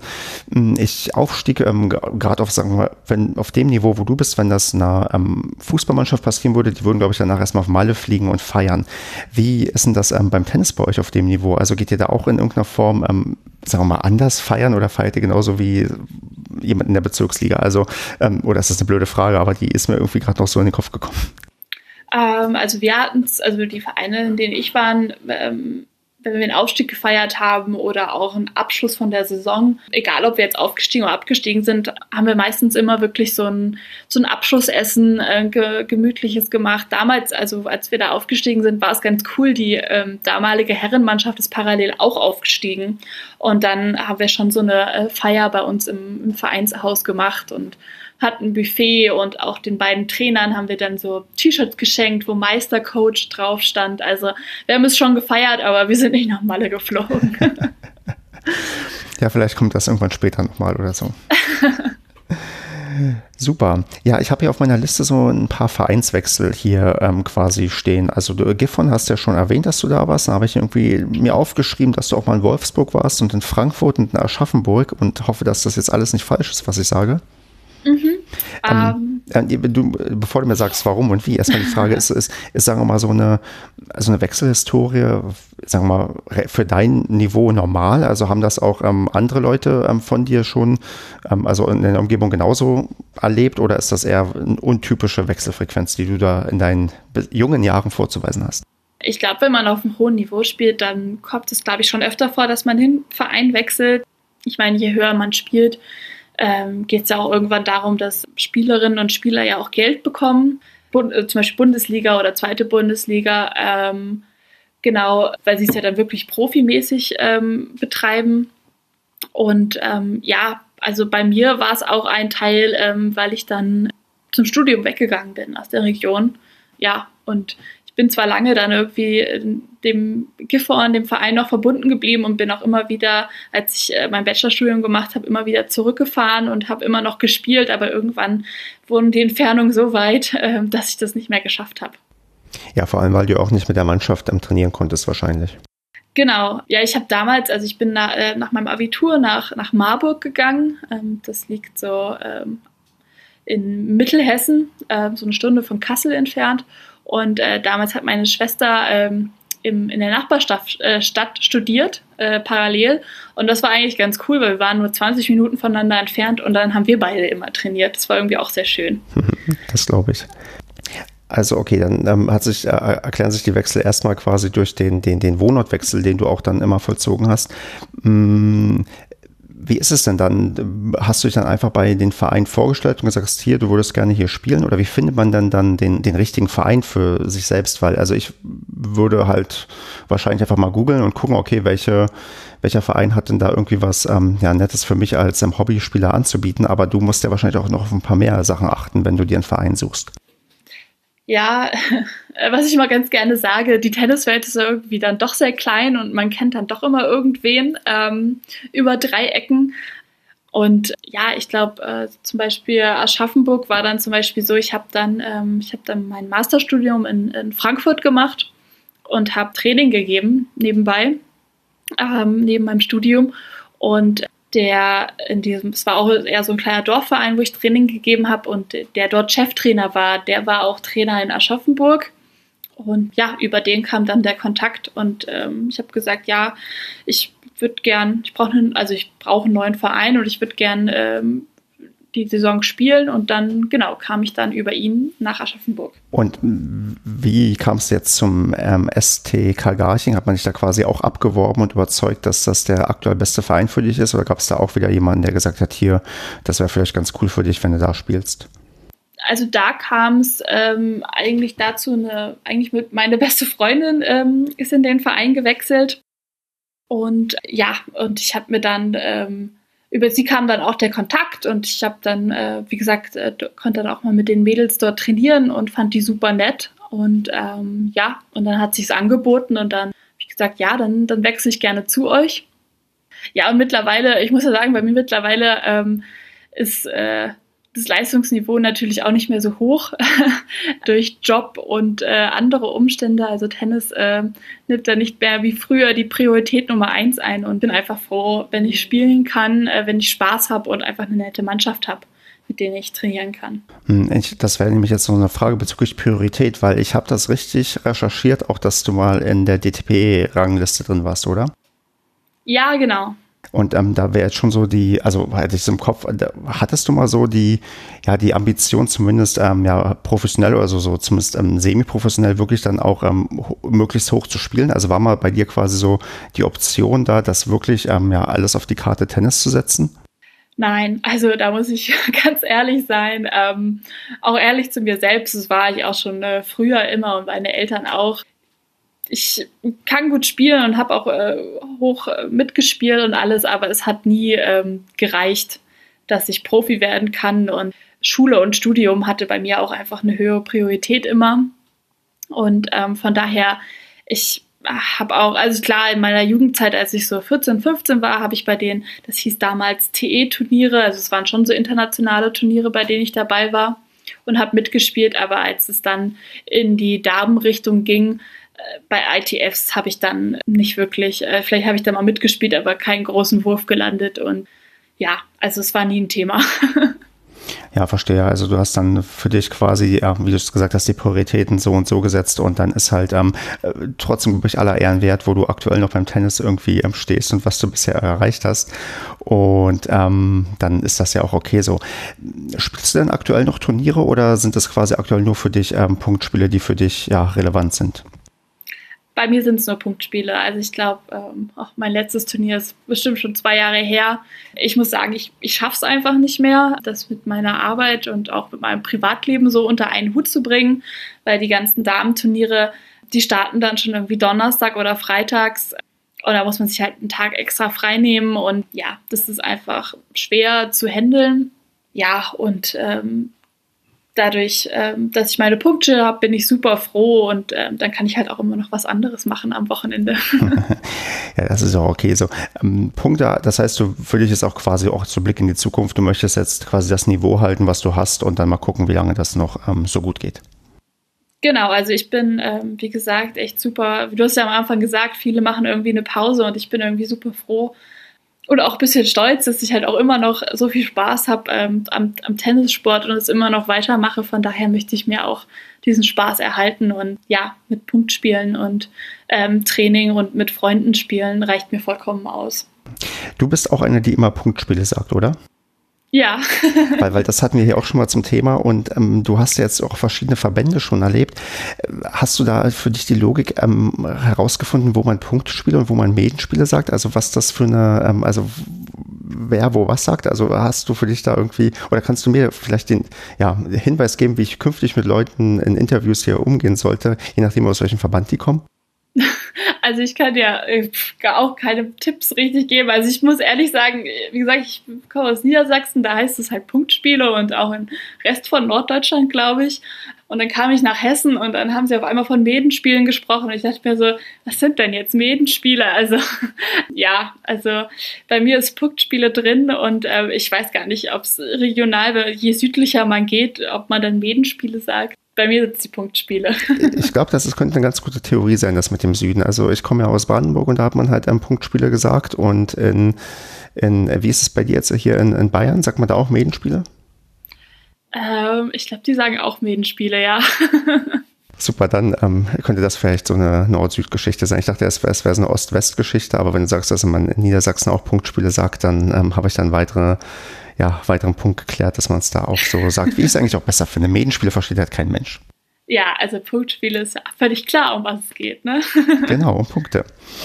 Ich Aufstieg, ähm, gerade auf, sagen wir, wenn auf dem Niveau, wo du bist, wenn das einer ähm, Fußballmannschaft passieren würde, die würden, glaube ich, danach erstmal auf Malle fliegen und feiern. Wie ist denn das ähm, beim Tennis bei euch auf dem Niveau? Also geht ihr da auch in irgendeiner Form, ähm, sagen wir mal, anders feiern oder feiert ihr genauso wie jemand in der Bezirksliga? Also, ähm, oder ist das eine blöde Frage, aber die ist mir irgendwie gerade noch so in den Kopf gekommen. Ähm, also wir hatten es, also die Vereine, in denen ich war, ähm, wenn wir einen Aufstieg gefeiert haben oder auch einen Abschluss von der Saison, egal ob wir jetzt aufgestiegen oder abgestiegen sind, haben wir meistens immer wirklich so ein, so ein Abschlussessen, äh, ge, gemütliches gemacht. Damals, also als wir da aufgestiegen sind, war es ganz cool. Die ähm, damalige Herrenmannschaft ist parallel auch aufgestiegen. Und dann haben wir schon so eine äh, Feier bei uns im, im Vereinshaus gemacht und hatten ein Buffet und auch den beiden Trainern haben wir dann so T-Shirts geschenkt, wo Meistercoach drauf stand. Also wir haben es schon gefeiert, aber wir sind nicht nach Malle geflogen. Ja, vielleicht kommt das irgendwann später nochmal oder so. Super. Ja, ich habe hier auf meiner Liste so ein paar Vereinswechsel hier ähm, quasi stehen. Also du, Gifhorn hast ja schon erwähnt, dass du da warst. Da habe ich irgendwie mir aufgeschrieben, dass du auch mal in Wolfsburg warst und in Frankfurt und in Aschaffenburg und hoffe, dass das jetzt alles nicht falsch ist, was ich sage. Mhm. Ähm, ähm, du, bevor du mir sagst, warum und wie, erstmal die Frage ist, ist, ist, sagen wir mal, so eine, so eine Wechselhistorie, sagen wir mal, für dein Niveau normal? Also haben das auch ähm, andere Leute ähm, von dir schon, ähm, also in der Umgebung genauso erlebt oder ist das eher eine untypische Wechselfrequenz, die du da in deinen jungen Jahren vorzuweisen hast? Ich glaube, wenn man auf einem hohen Niveau spielt, dann kommt es, glaube ich, schon öfter vor, dass man den Verein wechselt. Ich meine, je höher man spielt, ähm, geht es ja auch irgendwann darum, dass Spielerinnen und Spieler ja auch Geld bekommen, Bund, äh, zum Beispiel Bundesliga oder zweite Bundesliga, ähm, genau, weil sie es ja dann wirklich profimäßig ähm, betreiben. Und ähm, ja, also bei mir war es auch ein Teil, ähm, weil ich dann zum Studium weggegangen bin aus der Region. Ja, und ich bin zwar lange dann irgendwie dem Gifhorn, dem Verein noch verbunden geblieben und bin auch immer wieder, als ich äh, mein Bachelorstudium gemacht habe, immer wieder zurückgefahren und habe immer noch gespielt, aber irgendwann wurden die Entfernungen so weit, äh, dass ich das nicht mehr geschafft habe. Ja, vor allem, weil du auch nicht mit der Mannschaft ähm, trainieren konntest wahrscheinlich. Genau, ja, ich habe damals, also ich bin na, äh, nach meinem Abitur nach, nach Marburg gegangen. Ähm, das liegt so ähm, in Mittelhessen, äh, so eine Stunde von Kassel entfernt. Und äh, damals hat meine Schwester ähm, im, in der Nachbarstadt äh, Stadt studiert, äh, parallel. Und das war eigentlich ganz cool, weil wir waren nur zwanzig Minuten voneinander entfernt und dann haben wir beide immer trainiert. Das war irgendwie auch sehr schön. Das glaube ich. Also okay, dann ähm, hat sich, äh, erklären sich die Wechsel erstmal quasi durch den, den, den Wohnortwechsel, den du auch dann immer vollzogen hast. Hm, wie ist es denn dann? Hast du dich dann einfach bei den Verein vorgestellt und gesagt, hier, du würdest gerne hier spielen? Oder wie findet man denn dann den, den richtigen Verein für sich selbst? Weil, also ich würde halt wahrscheinlich einfach mal googeln und gucken, okay, welche, welcher Verein hat denn da irgendwie was ähm, ja, Nettes für mich als ähm, Hobbyspieler anzubieten? Aber du musst ja wahrscheinlich auch noch auf ein paar mehr Sachen achten, wenn du dir einen Verein suchst. Ja, was ich immer ganz gerne sage, die Tenniswelt ist irgendwie dann doch sehr klein und man kennt dann doch immer irgendwen ähm, über drei Ecken. Und ja, ich glaube, äh, zum Beispiel Aschaffenburg war dann zum Beispiel so, ich habe dann, ähm, ich habe dann mein Masterstudium in, in Frankfurt gemacht und habe Training gegeben nebenbei, ähm, neben meinem Studium. Und der in diesem, es war auch eher so ein kleiner Dorfverein, wo ich Training gegeben habe und der dort Cheftrainer war, der war auch Trainer in Aschaffenburg und ja, über den kam dann der Kontakt und ähm, ich habe gesagt, ja, ich würde gern, ich brauche einen, also ich brauche einen neuen Verein und ich würde gern ähm, die Saison spielen und dann, genau, kam ich dann über ihn nach Aschaffenburg. Und wie kam es jetzt zum ähm, S T Karl-Garching? Hat man dich da quasi auch abgeworben und überzeugt, dass das der aktuell beste Verein für dich ist? Oder gab es da auch wieder jemanden, der gesagt hat, hier, das wäre vielleicht ganz cool für dich, wenn du da spielst? Also da kam es ähm, eigentlich dazu, eine, eigentlich mit meine beste Freundin ähm, ist in den Verein gewechselt und ja, und ich habe mir dann ähm, über sie kam dann auch der Kontakt und ich habe dann, äh, wie gesagt, äh, konnte dann auch mal mit den Mädels dort trainieren und fand die super nett. Und ähm, ja, und dann hat sich's angeboten und dann habe ich gesagt, ja, dann, dann wechsle ich gerne zu euch. Ja, und mittlerweile, ich muss ja sagen, bei mir mittlerweile ähm, ist äh, das Leistungsniveau natürlich auch nicht mehr so hoch durch Job und äh, andere Umstände. Also Tennis äh, nimmt da nicht mehr wie früher die Priorität Nummer eins ein und bin einfach froh, wenn ich spielen kann, äh, wenn ich Spaß habe und einfach eine nette Mannschaft habe, mit denen ich trainieren kann. Ich, das wäre nämlich jetzt so eine Frage bezüglich Priorität, weil ich habe das richtig recherchiert, auch dass du mal in der D T P-Rangliste drin warst, oder? Ja, genau. Und ähm, da wäre jetzt schon so die, also hatte ich es im Kopf, da, hattest du mal so die, ja, die Ambition zumindest ähm, ja professionell oder so, so zumindest ähm, semi-professionell wirklich dann auch ähm, ho- möglichst hoch zu spielen? Also war mal bei dir quasi so die Option da, das wirklich ähm, ja alles auf die Karte Tennis zu setzen? Nein, also da muss ich ganz ehrlich sein, ähm, auch ehrlich zu mir selbst, das war ich auch schon äh, früher immer und meine Eltern auch. Ich kann gut spielen und habe auch äh, hoch äh, mitgespielt und alles, aber es hat nie ähm, gereicht, dass ich Profi werden kann. Und Schule und Studium hatte bei mir auch einfach eine höhere Priorität immer. Und ähm, von daher, ich habe auch, also klar, in meiner Jugendzeit, als ich so vierzehn, fünfzehn war, habe ich bei denen, das hieß damals T E-Turniere, also es waren schon so internationale Turniere, bei denen ich dabei war und habe mitgespielt. Aber als es dann in die Damenrichtung ging, bei I T Fs habe ich dann nicht wirklich, äh, vielleicht habe ich da mal mitgespielt, aber keinen großen Wurf gelandet und ja, also es war nie ein Thema. Ja, verstehe. Also du hast dann für dich quasi, ja, wie du es gesagt hast, die Prioritäten so und so gesetzt und dann ist halt ähm, trotzdem wirklich aller Ehren wert, wo du aktuell noch beim Tennis irgendwie ähm, stehst und was du bisher erreicht hast. Und ähm, dann ist das ja auch okay so. Spielst du denn aktuell noch Turniere oder sind das quasi aktuell nur für dich ähm, Punktspiele, die für dich ja relevant sind? Bei mir sind es nur Punktspiele. Also ich glaube, ähm, auch mein letztes Turnier ist bestimmt schon zwei Jahre her. Ich muss sagen, ich, ich schaffe es einfach nicht mehr, das mit meiner Arbeit und auch mit meinem Privatleben so unter einen Hut zu bringen, weil die ganzen Damenturniere, die starten dann schon irgendwie Donnerstag oder freitags. Und da muss man sich halt einen Tag extra frei nehmen. Und ja, das ist einfach schwer zu handeln. Ja, und ähm, dadurch, ähm, dass ich meine Punkte habe, bin ich super froh und ähm, dann kann ich halt auch immer noch was anderes machen am Wochenende. Ja, das ist auch okay so. Ähm, Punkte, das heißt, du für dich ist auch quasi auch so Blick in die Zukunft. Du möchtest jetzt quasi das Niveau halten, was du hast und dann mal gucken, wie lange das noch ähm, so gut geht. Genau, also ich bin, ähm, wie gesagt, echt super. Du hast ja am Anfang gesagt, viele machen irgendwie eine Pause und ich bin irgendwie super froh und auch ein bisschen stolz, dass ich halt auch immer noch so viel Spaß habe ähm, am, am Tennissport und es immer noch weitermache. Von daher möchte ich mir auch diesen Spaß erhalten und ja, mit Punktspielen und ähm, Training und mit Freunden spielen reicht mir vollkommen aus. Du bist auch eine, die immer Punktspiele sagt, oder? Ja. weil, weil das hatten wir hier auch schon mal zum Thema und ähm, du hast ja jetzt auch verschiedene Verbände schon erlebt. Hast du da für dich die Logik ähm, herausgefunden, wo man Punktspiele und wo man Medenspiele sagt? Also was das für eine, ähm, also wer wo was sagt? Also hast du für dich da irgendwie, oder kannst du mir vielleicht den ja, Hinweis geben, wie ich künftig mit Leuten in Interviews hier umgehen sollte, je nachdem aus welchem Verband die kommen? Also ich kann ja auch keine Tipps richtig geben. Also ich muss ehrlich sagen, wie gesagt, ich komme aus Niedersachsen, da heißt es halt Punktspiele und auch im Rest von Norddeutschland, glaube ich. Und dann kam ich nach Hessen und dann haben sie auf einmal von Medenspielen gesprochen und ich dachte mir so, was sind denn jetzt Medenspiele? Also ja, also bei mir ist Punktspiele drin und äh, ich weiß gar nicht, ob es regional, je südlicher man geht, ob man dann Medenspiele sagt. Bei mir sind es die Punktspiele. Ich glaube, das ist, könnte eine ganz gute Theorie sein, das mit dem Süden. Also ich komme ja aus Brandenburg und da hat man halt ähm, Punktspiele gesagt. Und in, in, wie ist es bei dir jetzt hier in, in Bayern? Sagt man da auch Medenspiele? Ähm, ich glaube, die sagen auch Medenspiele, ja. Super, dann ähm, könnte das vielleicht so eine Nord-Süd-Geschichte sein. Ich dachte, es wäre wär so eine Ost-West-Geschichte, aber wenn du sagst, dass man in Niedersachsen auch Punktspiele sagt, dann ähm, habe ich dann weitere ja, weiteren Punkt geklärt, dass man es da auch so sagt. Wie ich es eigentlich auch besser finde. Medenspiele versteht halt kein Mensch. Ja, also Punktspiele ist ja völlig klar, um was es geht, ne? Genau, um Punkte.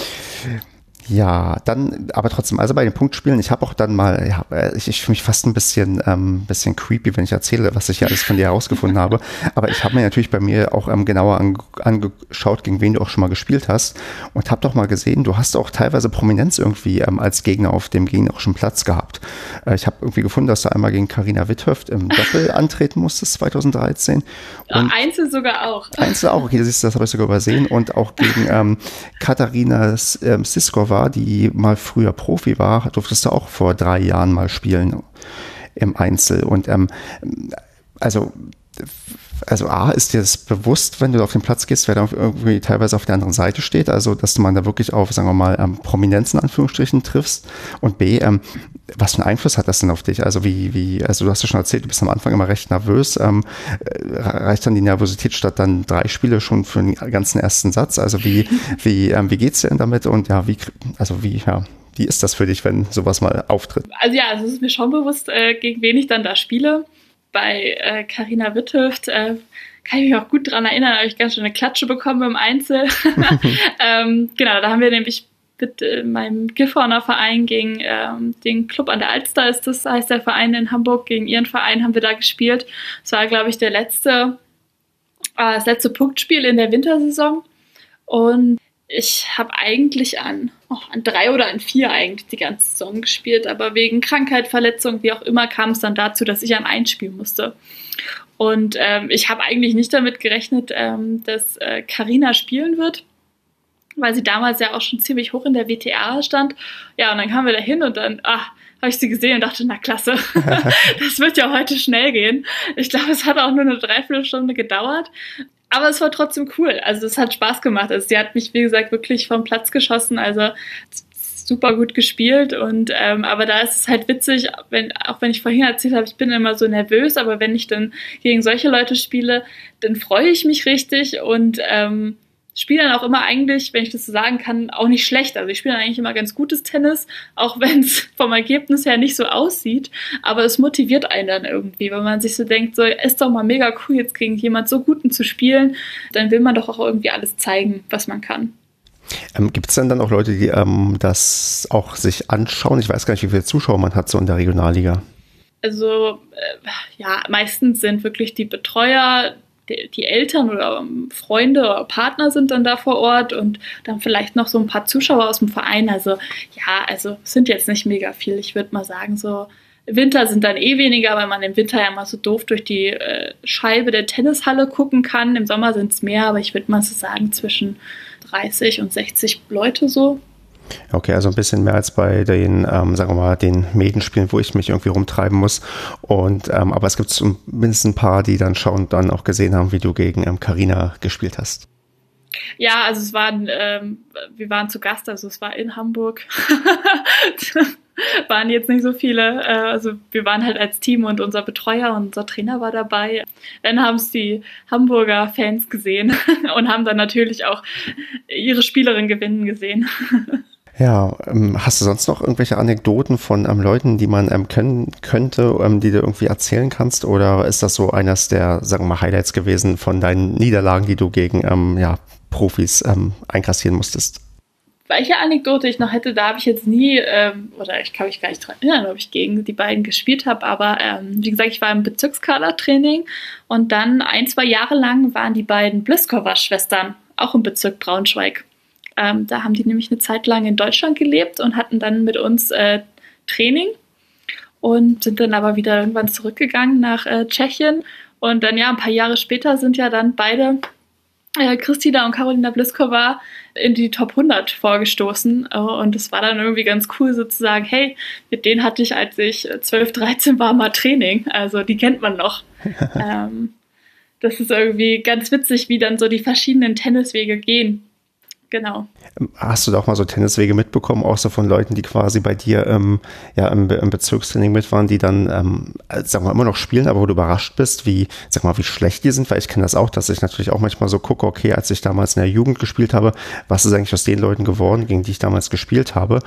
Ja, dann, aber trotzdem, also bei den Punktspielen, ich habe auch dann mal, ja, ich, ich fühle mich fast ein bisschen, ähm, bisschen creepy, wenn ich erzähle, was ich ja alles von dir herausgefunden habe. Aber ich habe mir natürlich bei mir auch ähm, genauer ange, angeschaut, gegen wen du auch schon mal gespielt hast und habe doch mal gesehen, du hast auch teilweise Prominenz irgendwie ähm, als Gegner auf dem gegnerischen Platz gehabt. Äh, ich habe irgendwie gefunden, dass du einmal gegen Carina Witthöft im Doppel antreten musstest, zwanzig dreizehn. Und Einzel sogar auch. Einzel auch, okay, das, ist, das habe ich sogar übersehen. Und auch gegen ähm, Katharina ähm, Siskova, die mal früher Profi war, durftest du auch vor drei Jahren mal spielen im Einzel. Und ähm, also, also A, ist dir das bewusst, wenn du auf den Platz gehst, wer da irgendwie teilweise auf der anderen Seite steht, also dass man da wirklich auf, sagen wir mal, ähm, Prominenz in Anführungsstrichen triffst. Und B, ähm, was für einen Einfluss hat das denn auf dich? Also wie, wie, also du hast ja schon erzählt, du bist am Anfang immer recht nervös. Ähm, reicht dann die Nervosität statt dann drei Spiele schon für den ganzen ersten Satz? Also wie, wie, ähm, wie geht's dir denn damit? Und ja, wie, also wie, ja, wie ist das für dich, wenn sowas mal auftritt? Also ja, also es ist mir schon bewusst, äh, gegen wen ich dann da spiele. Bei Carina äh, Witthöft äh, kann ich mich auch gut dran erinnern, da habe ich ganz schön eine Klatsche bekommen im Einzel. ähm, genau, da haben wir nämlich mit äh, meinem Gifhorner Verein gegen ähm, den Club an der Alster, ist das, heißt der Verein in Hamburg, gegen ihren Verein haben wir da gespielt. Das war, glaube ich, der letzte, äh, das letzte Punktspiel in der Wintersaison. Und ich habe eigentlich an, oh, an drei oder an vier eigentlich die ganze Saison gespielt, aber wegen Krankheit, Verletzung, wie auch immer, kam es dann dazu, dass ich an eins spielen musste. Und ähm, ich habe eigentlich nicht damit gerechnet, ähm, dass äh, Carina spielen wird, weil sie damals ja auch schon ziemlich hoch in der W T A stand. Ja, und dann kamen wir da hin und dann ah, habe ich sie gesehen und dachte, na klasse, das wird ja heute schnell gehen. Ich glaube, es hat auch nur eine Dreiviertelstunde gedauert. Aber es war trotzdem cool. Also es hat Spaß gemacht. Also sie hat mich, wie gesagt, wirklich vom Platz geschossen. Also super gut gespielt. Und ähm, aber da ist es halt witzig, wenn, auch wenn ich vorhin erzählt habe, ich bin immer so nervös, aber wenn ich dann gegen solche Leute spiele, dann freue ich mich richtig und ähm, spiele dann auch immer eigentlich, wenn ich das so sagen kann, auch nicht schlecht. Also ich spiele eigentlich immer ganz gutes Tennis, auch wenn es vom Ergebnis her nicht so aussieht. Aber es motiviert einen dann irgendwie, wenn man sich so denkt, so ist doch mal mega cool, jetzt gegen jemand so Guten zu spielen. Dann will man doch auch irgendwie alles zeigen, was man kann. Ähm, gibt es denn dann auch Leute, die ähm, das auch sich anschauen? Ich weiß gar nicht, wie viele Zuschauer man hat so in der Regionalliga. Also äh, ja, meistens sind wirklich die Betreuer, die, die Eltern oder Freunde oder Partner sind dann da vor Ort und dann vielleicht noch so ein paar Zuschauer aus dem Verein. Also ja, also es sind jetzt nicht mega viel. Ich würde mal sagen, so im Winter sind dann eh weniger, weil man im Winter ja mal so doof durch die äh, Scheibe der Tennishalle gucken kann. Im Sommer sind es mehr, aber ich würde mal so sagen zwischen dreißig und sechzig Leute so. Okay, also ein bisschen mehr als bei den, ähm, sagen wir mal, den Medenspielen, wo ich mich irgendwie rumtreiben muss. Und ähm, aber es gibt zumindest ein paar, die dann schauen und dann auch gesehen haben, wie du gegen ähm, Carina gespielt hast. Ja, also es waren, ähm, wir waren zu Gast, also es war in Hamburg. Waren jetzt nicht so viele, äh, also wir waren halt als Team und unser Betreuer und unser Trainer war dabei. Dann haben es die Hamburger Fans gesehen und haben dann natürlich auch ihre Spielerin gewinnen gesehen. Ja, ähm, hast du sonst noch irgendwelche Anekdoten von ähm, Leuten, die man ähm, können könnte, ähm, die du irgendwie erzählen kannst? Oder ist das so eines der, sagen wir mal, Highlights gewesen von deinen Niederlagen, die du gegen ähm, ja, Profis ähm, einkassieren musstest? Welche Anekdote ich noch hätte, da habe ich jetzt nie, ähm, oder ich kann mich gar nicht dran erinnern, ob ich gegen die beiden gespielt habe, aber ähm, wie gesagt, ich war im Bezirkskadertraining und dann ein, zwei Jahre lang waren die beiden Bliskowa-Schwestern auch im Bezirk Braunschweig. Ähm, da haben die nämlich eine Zeit lang in Deutschland gelebt und hatten dann mit uns äh, Training und sind dann aber wieder irgendwann zurückgegangen nach äh, Tschechien. Und dann ja, ein paar Jahre später sind ja dann beide, äh, Kristina und Karolina Bliskova, in die Top hundert vorgestoßen. Uh, und es war dann irgendwie ganz cool sozusagen, hey, mit denen hatte ich, als ich zwölf, dreizehn war, mal Training. Also die kennt man noch. ähm, das ist irgendwie ganz witzig, wie dann so die verschiedenen Tenniswege gehen. Genau. Hast du da auch mal so Tenniswege mitbekommen, auch so von Leuten, die quasi bei dir ähm, ja, im, im Bezirkstraining mit waren, die dann, ähm, sagen wir, immer noch spielen, aber wo du überrascht bist, wie, sag mal, wie schlecht die sind? Weil ich kenne das auch, dass ich natürlich auch manchmal so gucke, okay, als ich damals in der Jugend gespielt habe, was ist eigentlich aus den Leuten geworden, gegen die ich damals gespielt habe?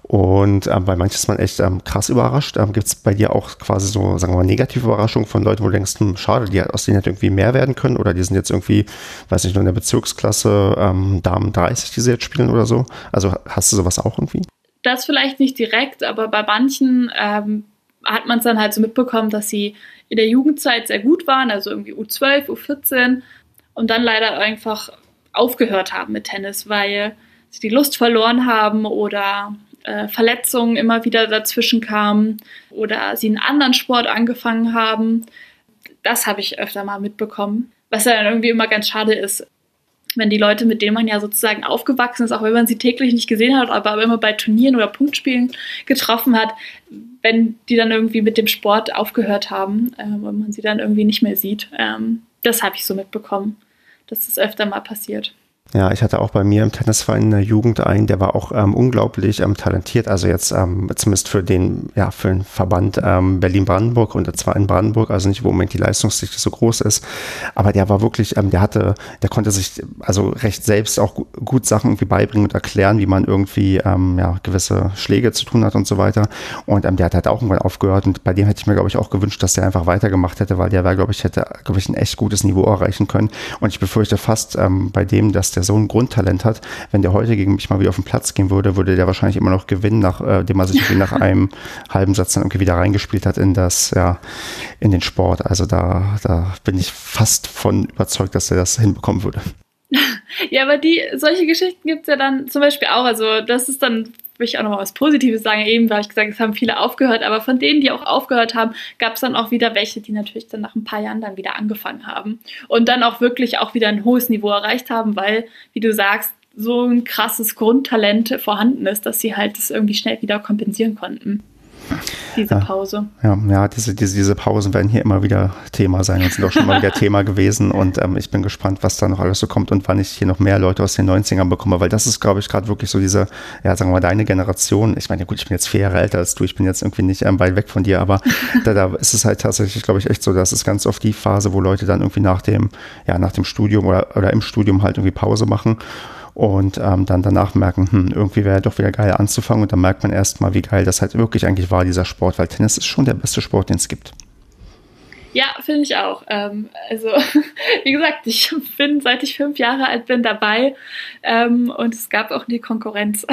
Und ähm, bei manchen ist man echt ähm, krass überrascht. Ähm, Gibt es bei dir auch quasi so, sagen wir mal, negative Überraschungen von Leuten, wo du denkst, hm, schade, die aus denen hätte irgendwie mehr werden können oder die sind jetzt irgendwie, weiß nicht, nur in der Bezirksklasse ähm, Damen dreißig, die sie jetzt spielen oder so? Also hast du sowas auch irgendwie? Das vielleicht nicht direkt, aber bei manchen ähm, hat man es dann halt so mitbekommen, dass sie in der Jugendzeit sehr gut waren, also irgendwie U zwölf, U vierzehn und dann leider einfach aufgehört haben mit Tennis, weil sie die Lust verloren haben oder äh, Verletzungen immer wieder dazwischen kamen oder sie einen anderen Sport angefangen haben. Das habe ich öfter mal mitbekommen, was ja dann irgendwie immer ganz schade ist, wenn die Leute, mit denen man ja sozusagen aufgewachsen ist, auch wenn man sie täglich nicht gesehen hat, aber immer bei Turnieren oder Punktspielen getroffen hat, wenn die dann irgendwie mit dem Sport aufgehört haben ähm, und man sie dann irgendwie nicht mehr sieht. Ähm, das habe ich so mitbekommen, dass das öfter mal passiert. Ja, ich hatte auch bei mir im Tennisverein in der Jugend einen, der war auch ähm, unglaublich ähm, talentiert, also jetzt ähm, zumindest für den, ja, für den Verband ähm, Berlin-Brandenburg und zwar in Brandenburg, also nicht, wo im Moment die Leistungsdichte so groß ist, aber der war wirklich, ähm, der hatte, der konnte sich also recht selbst auch gu- gut Sachen irgendwie beibringen und erklären, wie man irgendwie ähm, ja, gewisse Schläge zu tun hat und so weiter und ähm, der hat halt auch irgendwann aufgehört und bei dem hätte ich mir, glaube ich, auch gewünscht, dass der einfach weitergemacht hätte, weil der war, glaube ich, hätte, glaube ich, ein echt gutes Niveau erreichen können und ich befürchte fast ähm, bei dem, dass der so ein Grundtalent hat, wenn der heute gegen mich mal wieder auf den Platz gehen würde, würde der wahrscheinlich immer noch gewinnen, nachdem er sich irgendwie nach einem halben Satz dann irgendwie wieder reingespielt hat in das, ja, in den Sport. Also da, da bin ich fast von überzeugt, dass er das hinbekommen würde. Ja, aber die, solche Geschichten gibt es ja dann zum Beispiel auch, also das ist dann, will ich auch nochmal was Positives sagen, eben habe ich gesagt, es haben viele aufgehört, aber von denen, die auch aufgehört haben, gab es dann auch wieder welche, die natürlich dann nach ein paar Jahren dann wieder angefangen haben und dann auch wirklich auch wieder ein hohes Niveau erreicht haben, weil, wie du sagst, so ein krasses Grundtalent vorhanden ist, dass sie halt das irgendwie schnell wieder kompensieren konnten. diese Pause. Ja, ja diese, diese, diese Pausen werden hier immer wieder Thema sein und sind auch schon mal wieder Thema gewesen. Und ähm, ich bin gespannt, was da noch alles so kommt und wann ich hier noch mehr Leute aus den neunzigern bekomme, weil das ist, glaube ich, gerade wirklich so diese, ja, sagen wir mal, deine Generation. Ich meine, ja gut, ich bin jetzt vier Jahre älter als du, ich bin jetzt irgendwie nicht ähm, weit weg von dir, aber da, da ist es halt tatsächlich, glaube ich, echt so, das ist ganz oft die Phase, wo Leute dann irgendwie nach dem, ja, nach dem Studium oder, oder im Studium halt irgendwie Pause machen. Und ähm, dann danach merken, hm, irgendwie wäre doch wieder geil anzufangen. Und dann merkt man erstmal, wie geil das halt wirklich eigentlich war, dieser Sport. Weil Tennis ist schon der beste Sport, den es gibt. Ja, finde ich auch. Ähm, also, wie gesagt, ich bin, seit ich fünf Jahre alt bin, dabei. Ähm, und es gab auch nie Konkurrenz.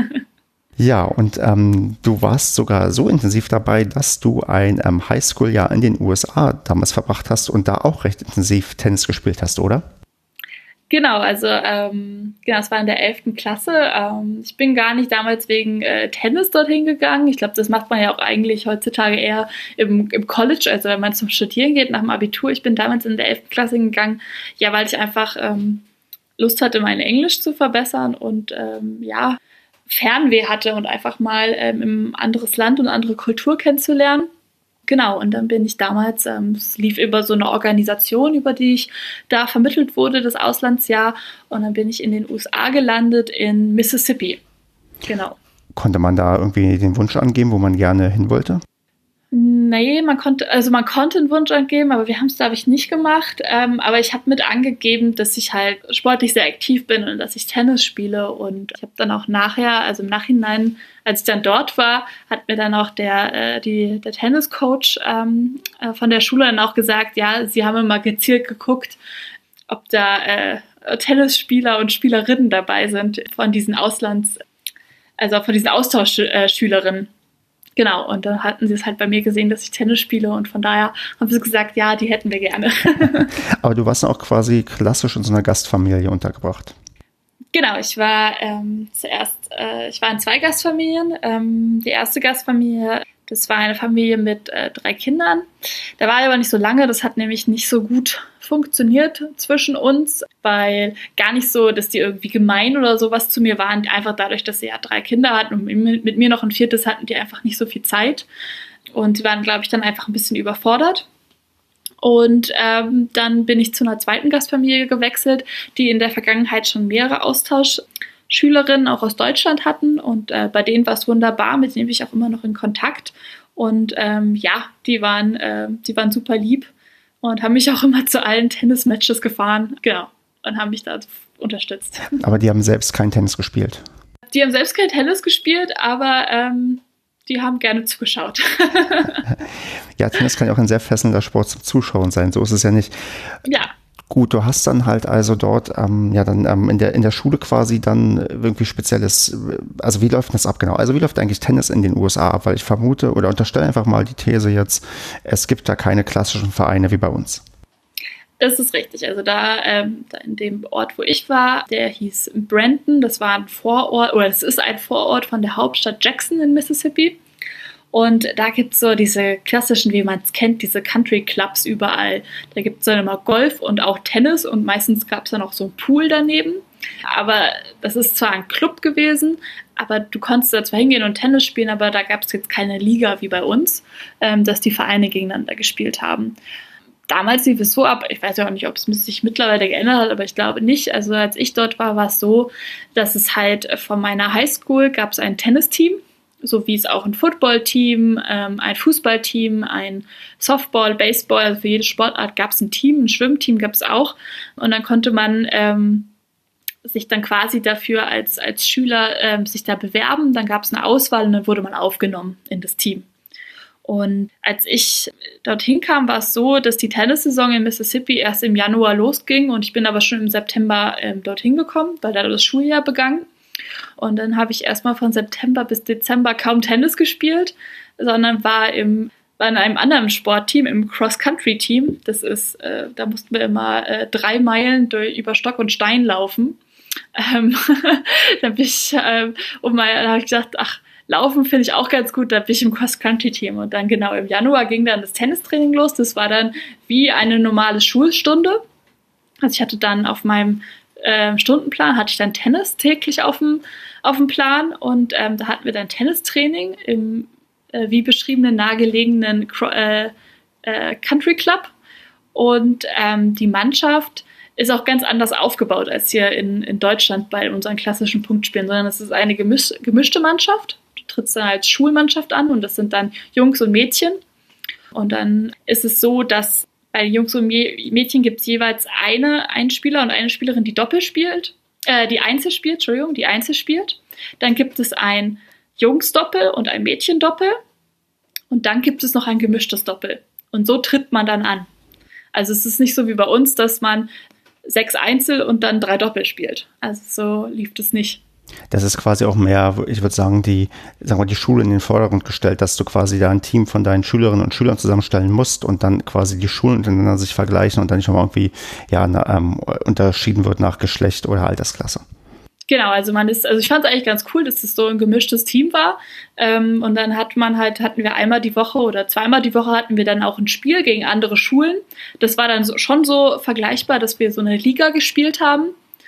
Ja, und ähm, du warst sogar so intensiv dabei, dass du ein ähm, Highschool-Jahr in den U S A damals verbracht hast und da auch recht intensiv Tennis gespielt hast, oder? Genau, also ähm, genau, es war in der elften Klasse. Ähm, ich bin gar nicht damals wegen äh, Tennis dorthin gegangen. Ich glaube, das macht man ja auch eigentlich heutzutage eher im, im College, also wenn man zum Studieren geht nach dem Abitur. Ich bin damals in der elften Klasse gegangen, ja, weil ich einfach ähm, Lust hatte, mein Englisch zu verbessern und ähm, ja, Fernweh hatte und einfach mal ähm, ein anderes Land und eine andere Kultur kennenzulernen. Genau, und dann bin ich damals, ähm, es lief über so eine Organisation, über die ich da vermittelt wurde, das Auslandsjahr. Und dann bin ich in den U S A gelandet, in Mississippi. Genau. Konnte man da irgendwie den Wunsch angeben, wo man gerne hin wollte? Nee, man konnte, also man konnte einen Wunsch angeben, aber wir haben es, glaube ich, nicht gemacht. Ähm, aber ich habe mit angegeben, dass ich halt sportlich sehr aktiv bin und dass ich Tennis spiele. Und ich habe dann auch nachher, also im Nachhinein, als ich dann dort war, hat mir dann auch der, äh, die, der Tenniscoach ähm, äh, von der Schule dann auch gesagt, ja, sie haben immer gezielt geguckt, ob da äh, Tennisspieler und Spielerinnen dabei sind von diesen Auslands, also von diesen Austauschschülerinnen. Genau, und dann hatten sie es halt bei mir gesehen, dass ich Tennis spiele und von daher haben sie gesagt, ja, die hätten wir gerne. Aber du warst dann auch quasi klassisch in so einer Gastfamilie untergebracht. Genau, ich war ähm, zuerst, äh, ich war in zwei Gastfamilien. Ähm, die erste Gastfamilie, das war eine Familie mit äh, drei Kindern. Da war ich aber nicht so lange, das hat nämlich nicht so gut funktioniert zwischen uns, weil gar nicht so, dass die irgendwie gemein oder sowas zu mir waren, einfach dadurch, dass sie ja drei Kinder hatten und mit mir noch ein viertes hatten die einfach nicht so viel Zeit und die waren, glaube ich, dann einfach ein bisschen überfordert. Und ähm, dann bin ich zu einer zweiten Gastfamilie gewechselt, die in der Vergangenheit schon mehrere Austauschschülerinnen auch aus Deutschland hatten und äh, bei denen war es wunderbar, mit denen bin ich auch immer noch in Kontakt und ähm, ja, die waren, äh, die waren super lieb und haben mich auch immer zu allen Tennismatches gefahren, genau, und haben mich da unterstützt. Aber die haben selbst kein Tennis gespielt? Die haben selbst kein Tennis gespielt, aber ähm, die haben gerne zugeschaut. Ja, Tennis kann ja auch ein sehr fesselnder Sport zum Zuschauen sein, so ist es ja nicht. Ja. Gut, du hast dann halt also dort, ähm, ja dann ähm, in der in der Schule quasi dann irgendwie spezielles, also wie läuft das ab genau? Also wie läuft eigentlich Tennis in den U S A ab? Weil ich vermute oder unterstelle einfach mal die These jetzt, es gibt da keine klassischen Vereine wie bei uns. Das ist richtig. Also da, ähm, da in dem Ort, wo ich war, der hieß Brandon. Das war ein Vorort, oder es ist ein Vorort von der Hauptstadt Jackson in Mississippi. Und da gibt es so diese klassischen, wie man es kennt, diese Country-Clubs überall. Da gibt es dann immer Golf und auch Tennis und meistens gab es dann auch so einen Pool daneben. Aber das ist zwar ein Club gewesen, aber du konntest da zwar hingehen und Tennis spielen, aber da gab es jetzt keine Liga wie bei uns, ähm, dass die Vereine gegeneinander gespielt haben. Damals lief es so ab, ich weiß ja auch nicht, ob es sich mittlerweile geändert hat, aber ich glaube nicht. Also als ich dort war, war es so, dass es halt von meiner Highschool gab es ein Tennisteam, so wie es auch ein Footballteam, ähm, ein Fußballteam, ein Softball, Baseball, also für jede Sportart gab es ein Team, ein Schwimmteam gab es auch. Und dann konnte man ähm, sich dann quasi dafür als, als Schüler ähm, sich da bewerben. Dann gab es eine Auswahl und dann wurde man aufgenommen in das Team. Und als ich dorthin kam, war es so, dass die Tennissaison in Mississippi erst im Januar losging und ich bin aber schon im September ähm, dorthin gekommen, weil da das Schuljahr begann. Und dann habe ich erstmal von September bis Dezember kaum Tennis gespielt, sondern war im war in einem anderen Sportteam, im Cross-Country-Team. Das ist, äh, da mussten wir immer äh, drei Meilen durch, über Stock und Stein laufen. Ähm, da bin ich, äh, um mal, da habe ich gedacht, ach, Laufen finde ich auch ganz gut, da bin ich im Cross-Country-Team. Und dann genau im Januar ging dann das Tennistraining los. Das war dann wie eine normale Schulstunde. Also ich hatte dann auf meinem äh, Stundenplan, hatte ich dann Tennis täglich auf dem, auf dem Plan. Und ähm, da hatten wir dann Tennistraining im äh, wie beschriebenen nahegelegenen äh, äh, Country Club. Und ähm, die Mannschaft ist auch ganz anders aufgebaut als hier in, in Deutschland bei unseren klassischen Punktspielen, sondern es ist eine gemisch, gemischte Mannschaft. Du trittst dann als Schulmannschaft an und das sind dann Jungs und Mädchen. Und dann ist es so, dass bei Jungs und Mädchen gibt es jeweils eine Einspieler und eine Spielerin, die Doppel spielt, äh, die Einzel spielt, Entschuldigung, die Einzel spielt. Dann gibt es ein Jungsdoppel und ein Mädchendoppel. Und dann gibt es noch ein gemischtes Doppel. Und so tritt man dann an. Also es ist nicht so wie bei uns, dass man sechs Einzel und dann drei Doppel spielt. Also so lief das nicht. Das ist quasi auch mehr, ich würde sagen, die, sagen wir, die Schule in den Vordergrund gestellt, dass du quasi da ein Team von deinen Schülerinnen und Schülern zusammenstellen musst und dann quasi die Schulen untereinander sich vergleichen und dann nicht nochmal irgendwie ja, na, ähm, unterschieden wird nach Geschlecht oder Altersklasse. Genau, also man ist, also ich fand es eigentlich ganz cool, dass es so ein gemischtes Team war. Ähm, und dann hat man halt, hatten wir einmal die Woche oder zweimal die Woche hatten wir dann auch ein Spiel gegen andere Schulen. Das war dann so, schon so vergleichbar, dass wir so eine Liga gespielt haben.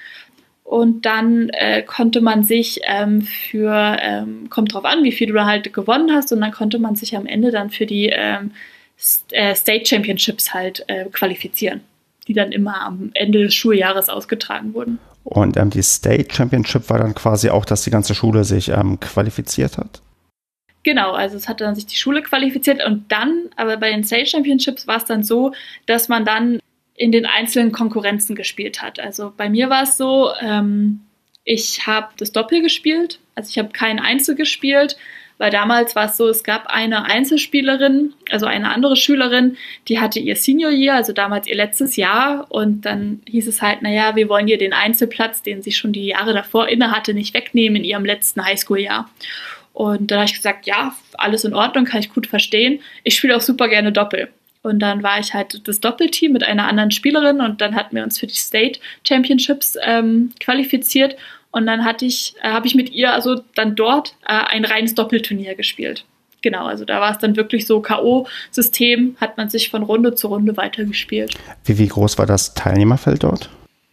Und dann äh, konnte man sich ähm, für, ähm, kommt drauf an, wie viel du da halt gewonnen hast, und dann konnte man sich am Ende dann für die ähm, St- äh, State Championships halt äh, qualifizieren, die dann immer am Ende des Schuljahres ausgetragen wurden. Und ähm, die State Championship war dann quasi auch, dass die ganze Schule sich ähm, qualifiziert hat? Genau, also es hat dann sich die Schule qualifiziert und dann, aber bei den State Championships war es dann so, dass man dann in den einzelnen Konkurrenzen gespielt hat. Also bei mir war es so, ähm, ich habe das Doppel gespielt, also ich habe kein Einzel gespielt, weil damals war es so, es gab eine Einzelspielerin, also eine andere Schülerin, die hatte ihr Senior Year, also damals ihr letztes Jahr, und dann hieß es halt, naja, wir wollen ihr den Einzelplatz, den sie schon die Jahre davor inne hatte, nicht wegnehmen in ihrem letzten Highschool-Jahr. Und dann habe ich gesagt, ja, alles in Ordnung, kann ich gut verstehen. Ich spiele auch super gerne Doppel. Und dann war ich halt das Doppelteam mit einer anderen Spielerin und dann hatten wir uns für die State Championships ähm, qualifiziert. Und dann hatte ich, äh, habe ich mit ihr also dann dort äh, ein reines Doppelturnier gespielt. Genau, also da war es dann wirklich so K O-System, hat man sich von Runde zu Runde weitergespielt. Wie, wie groß war das Teilnehmerfeld dort?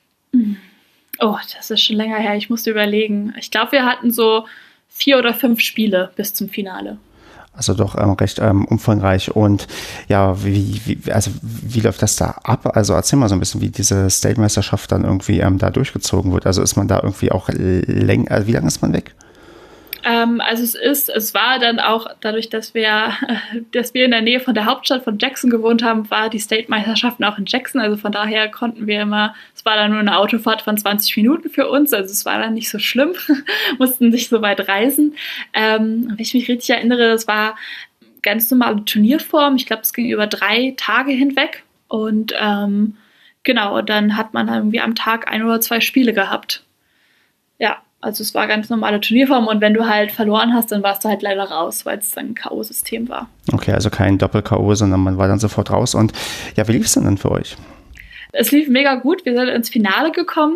Oh, das ist schon länger her, ich musste überlegen. Ich glaube, wir hatten so vier oder fünf Spiele bis zum Finale. Also doch ähm, recht ähm, umfangreich. Und ja, wie, wie, also wie läuft das da ab? Also erzähl mal so ein bisschen, wie diese State-Meisterschaft dann irgendwie ähm, da durchgezogen wird. Also ist man da irgendwie auch länger, also wie lange ist man weg? Ähm, also es ist, es war dann auch dadurch, dass wir, dass wir in der Nähe von der Hauptstadt von Jackson gewohnt haben, war die State-Meisterschaften auch in Jackson. Also von daher konnten wir immer, es war dann nur eine Autofahrt von zwanzig Minuten für uns, also es war dann nicht so schlimm, mussten nicht so weit reisen. Ähm, wenn ich mich richtig erinnere, das war ganz normale Turnierform. Ich glaube, es ging über drei Tage hinweg und ähm, genau, und dann hat man irgendwie am Tag ein oder zwei Spiele gehabt. Ja. Also es war ganz normale Turnierform und wenn du halt verloren hast, dann warst du halt leider raus, weil es dann ein K O-System war. Okay, also kein Doppel-K O, sondern man war dann sofort raus. Und ja, wie lief es denn dann für euch? Es lief mega gut. Wir sind ins Finale gekommen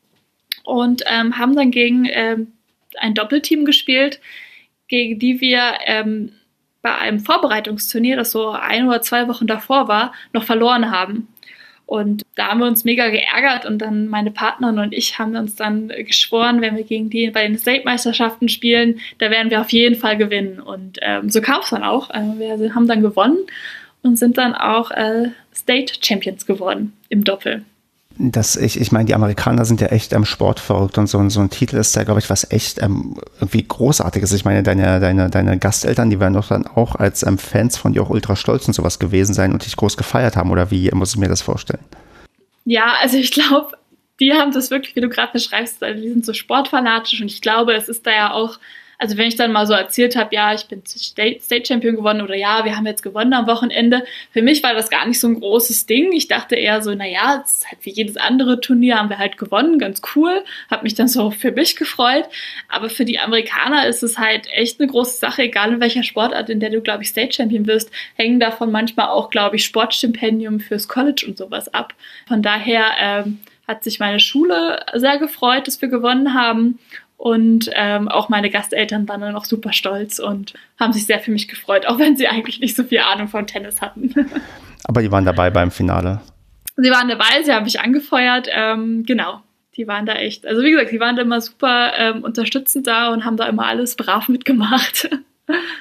und ähm, haben dann gegen ähm, ein Doppelteam gespielt, gegen die wir ähm, bei einem Vorbereitungsturnier, das so ein oder zwei Wochen davor war, noch verloren haben. Und da haben wir uns mega geärgert und dann meine Partnerin und ich haben uns dann geschworen, wenn wir gegen die bei den State-Meisterschaften spielen, da werden wir auf jeden Fall gewinnen. Und ähm, so kam es dann auch. Äh, wir haben dann gewonnen und sind dann auch äh, State Champions geworden im Doppel. Das, ich, ich meine, die Amerikaner sind ja echt ähm, sportverrückt und so, so ein Titel ist da, glaube ich, was echt ähm, irgendwie Großartiges. Ich meine, deine, deine, deine Gasteltern, die werden doch dann auch als ähm, Fans von dir auch ultra stolz und sowas gewesen sein und dich groß gefeiert haben, oder wie muss ich mir das vorstellen? Ja, also ich glaube, die haben das wirklich, wie du gerade beschreibst, also die sind so sportfanatisch und ich glaube, es ist da ja auch, also wenn ich dann mal so erzählt habe, ja, ich bin State, State Champion gewonnen oder ja, wir haben jetzt gewonnen am Wochenende, für mich war das gar nicht so ein großes Ding. Ich dachte eher so, naja, es ist halt wie jedes andere Turnier, haben wir halt gewonnen, ganz cool, habe mich dann so für mich gefreut, aber für die Amerikaner ist es halt echt eine große Sache, egal in welcher Sportart, in der du, glaube ich, State Champion wirst, hängen davon manchmal auch, glaube ich, Sportstipendium fürs College und sowas ab. Von daher ähm, hat sich meine Schule sehr gefreut, dass wir gewonnen haben. Und ähm, auch meine Gasteltern waren dann auch super stolz und haben sich sehr für mich gefreut, auch wenn sie eigentlich nicht so viel Ahnung von Tennis hatten. Aber die waren dabei beim Finale? Sie waren dabei, sie haben mich angefeuert, ähm, genau. Die waren da echt, also wie gesagt, die waren da immer super ähm, unterstützend da und haben da immer alles brav mitgemacht.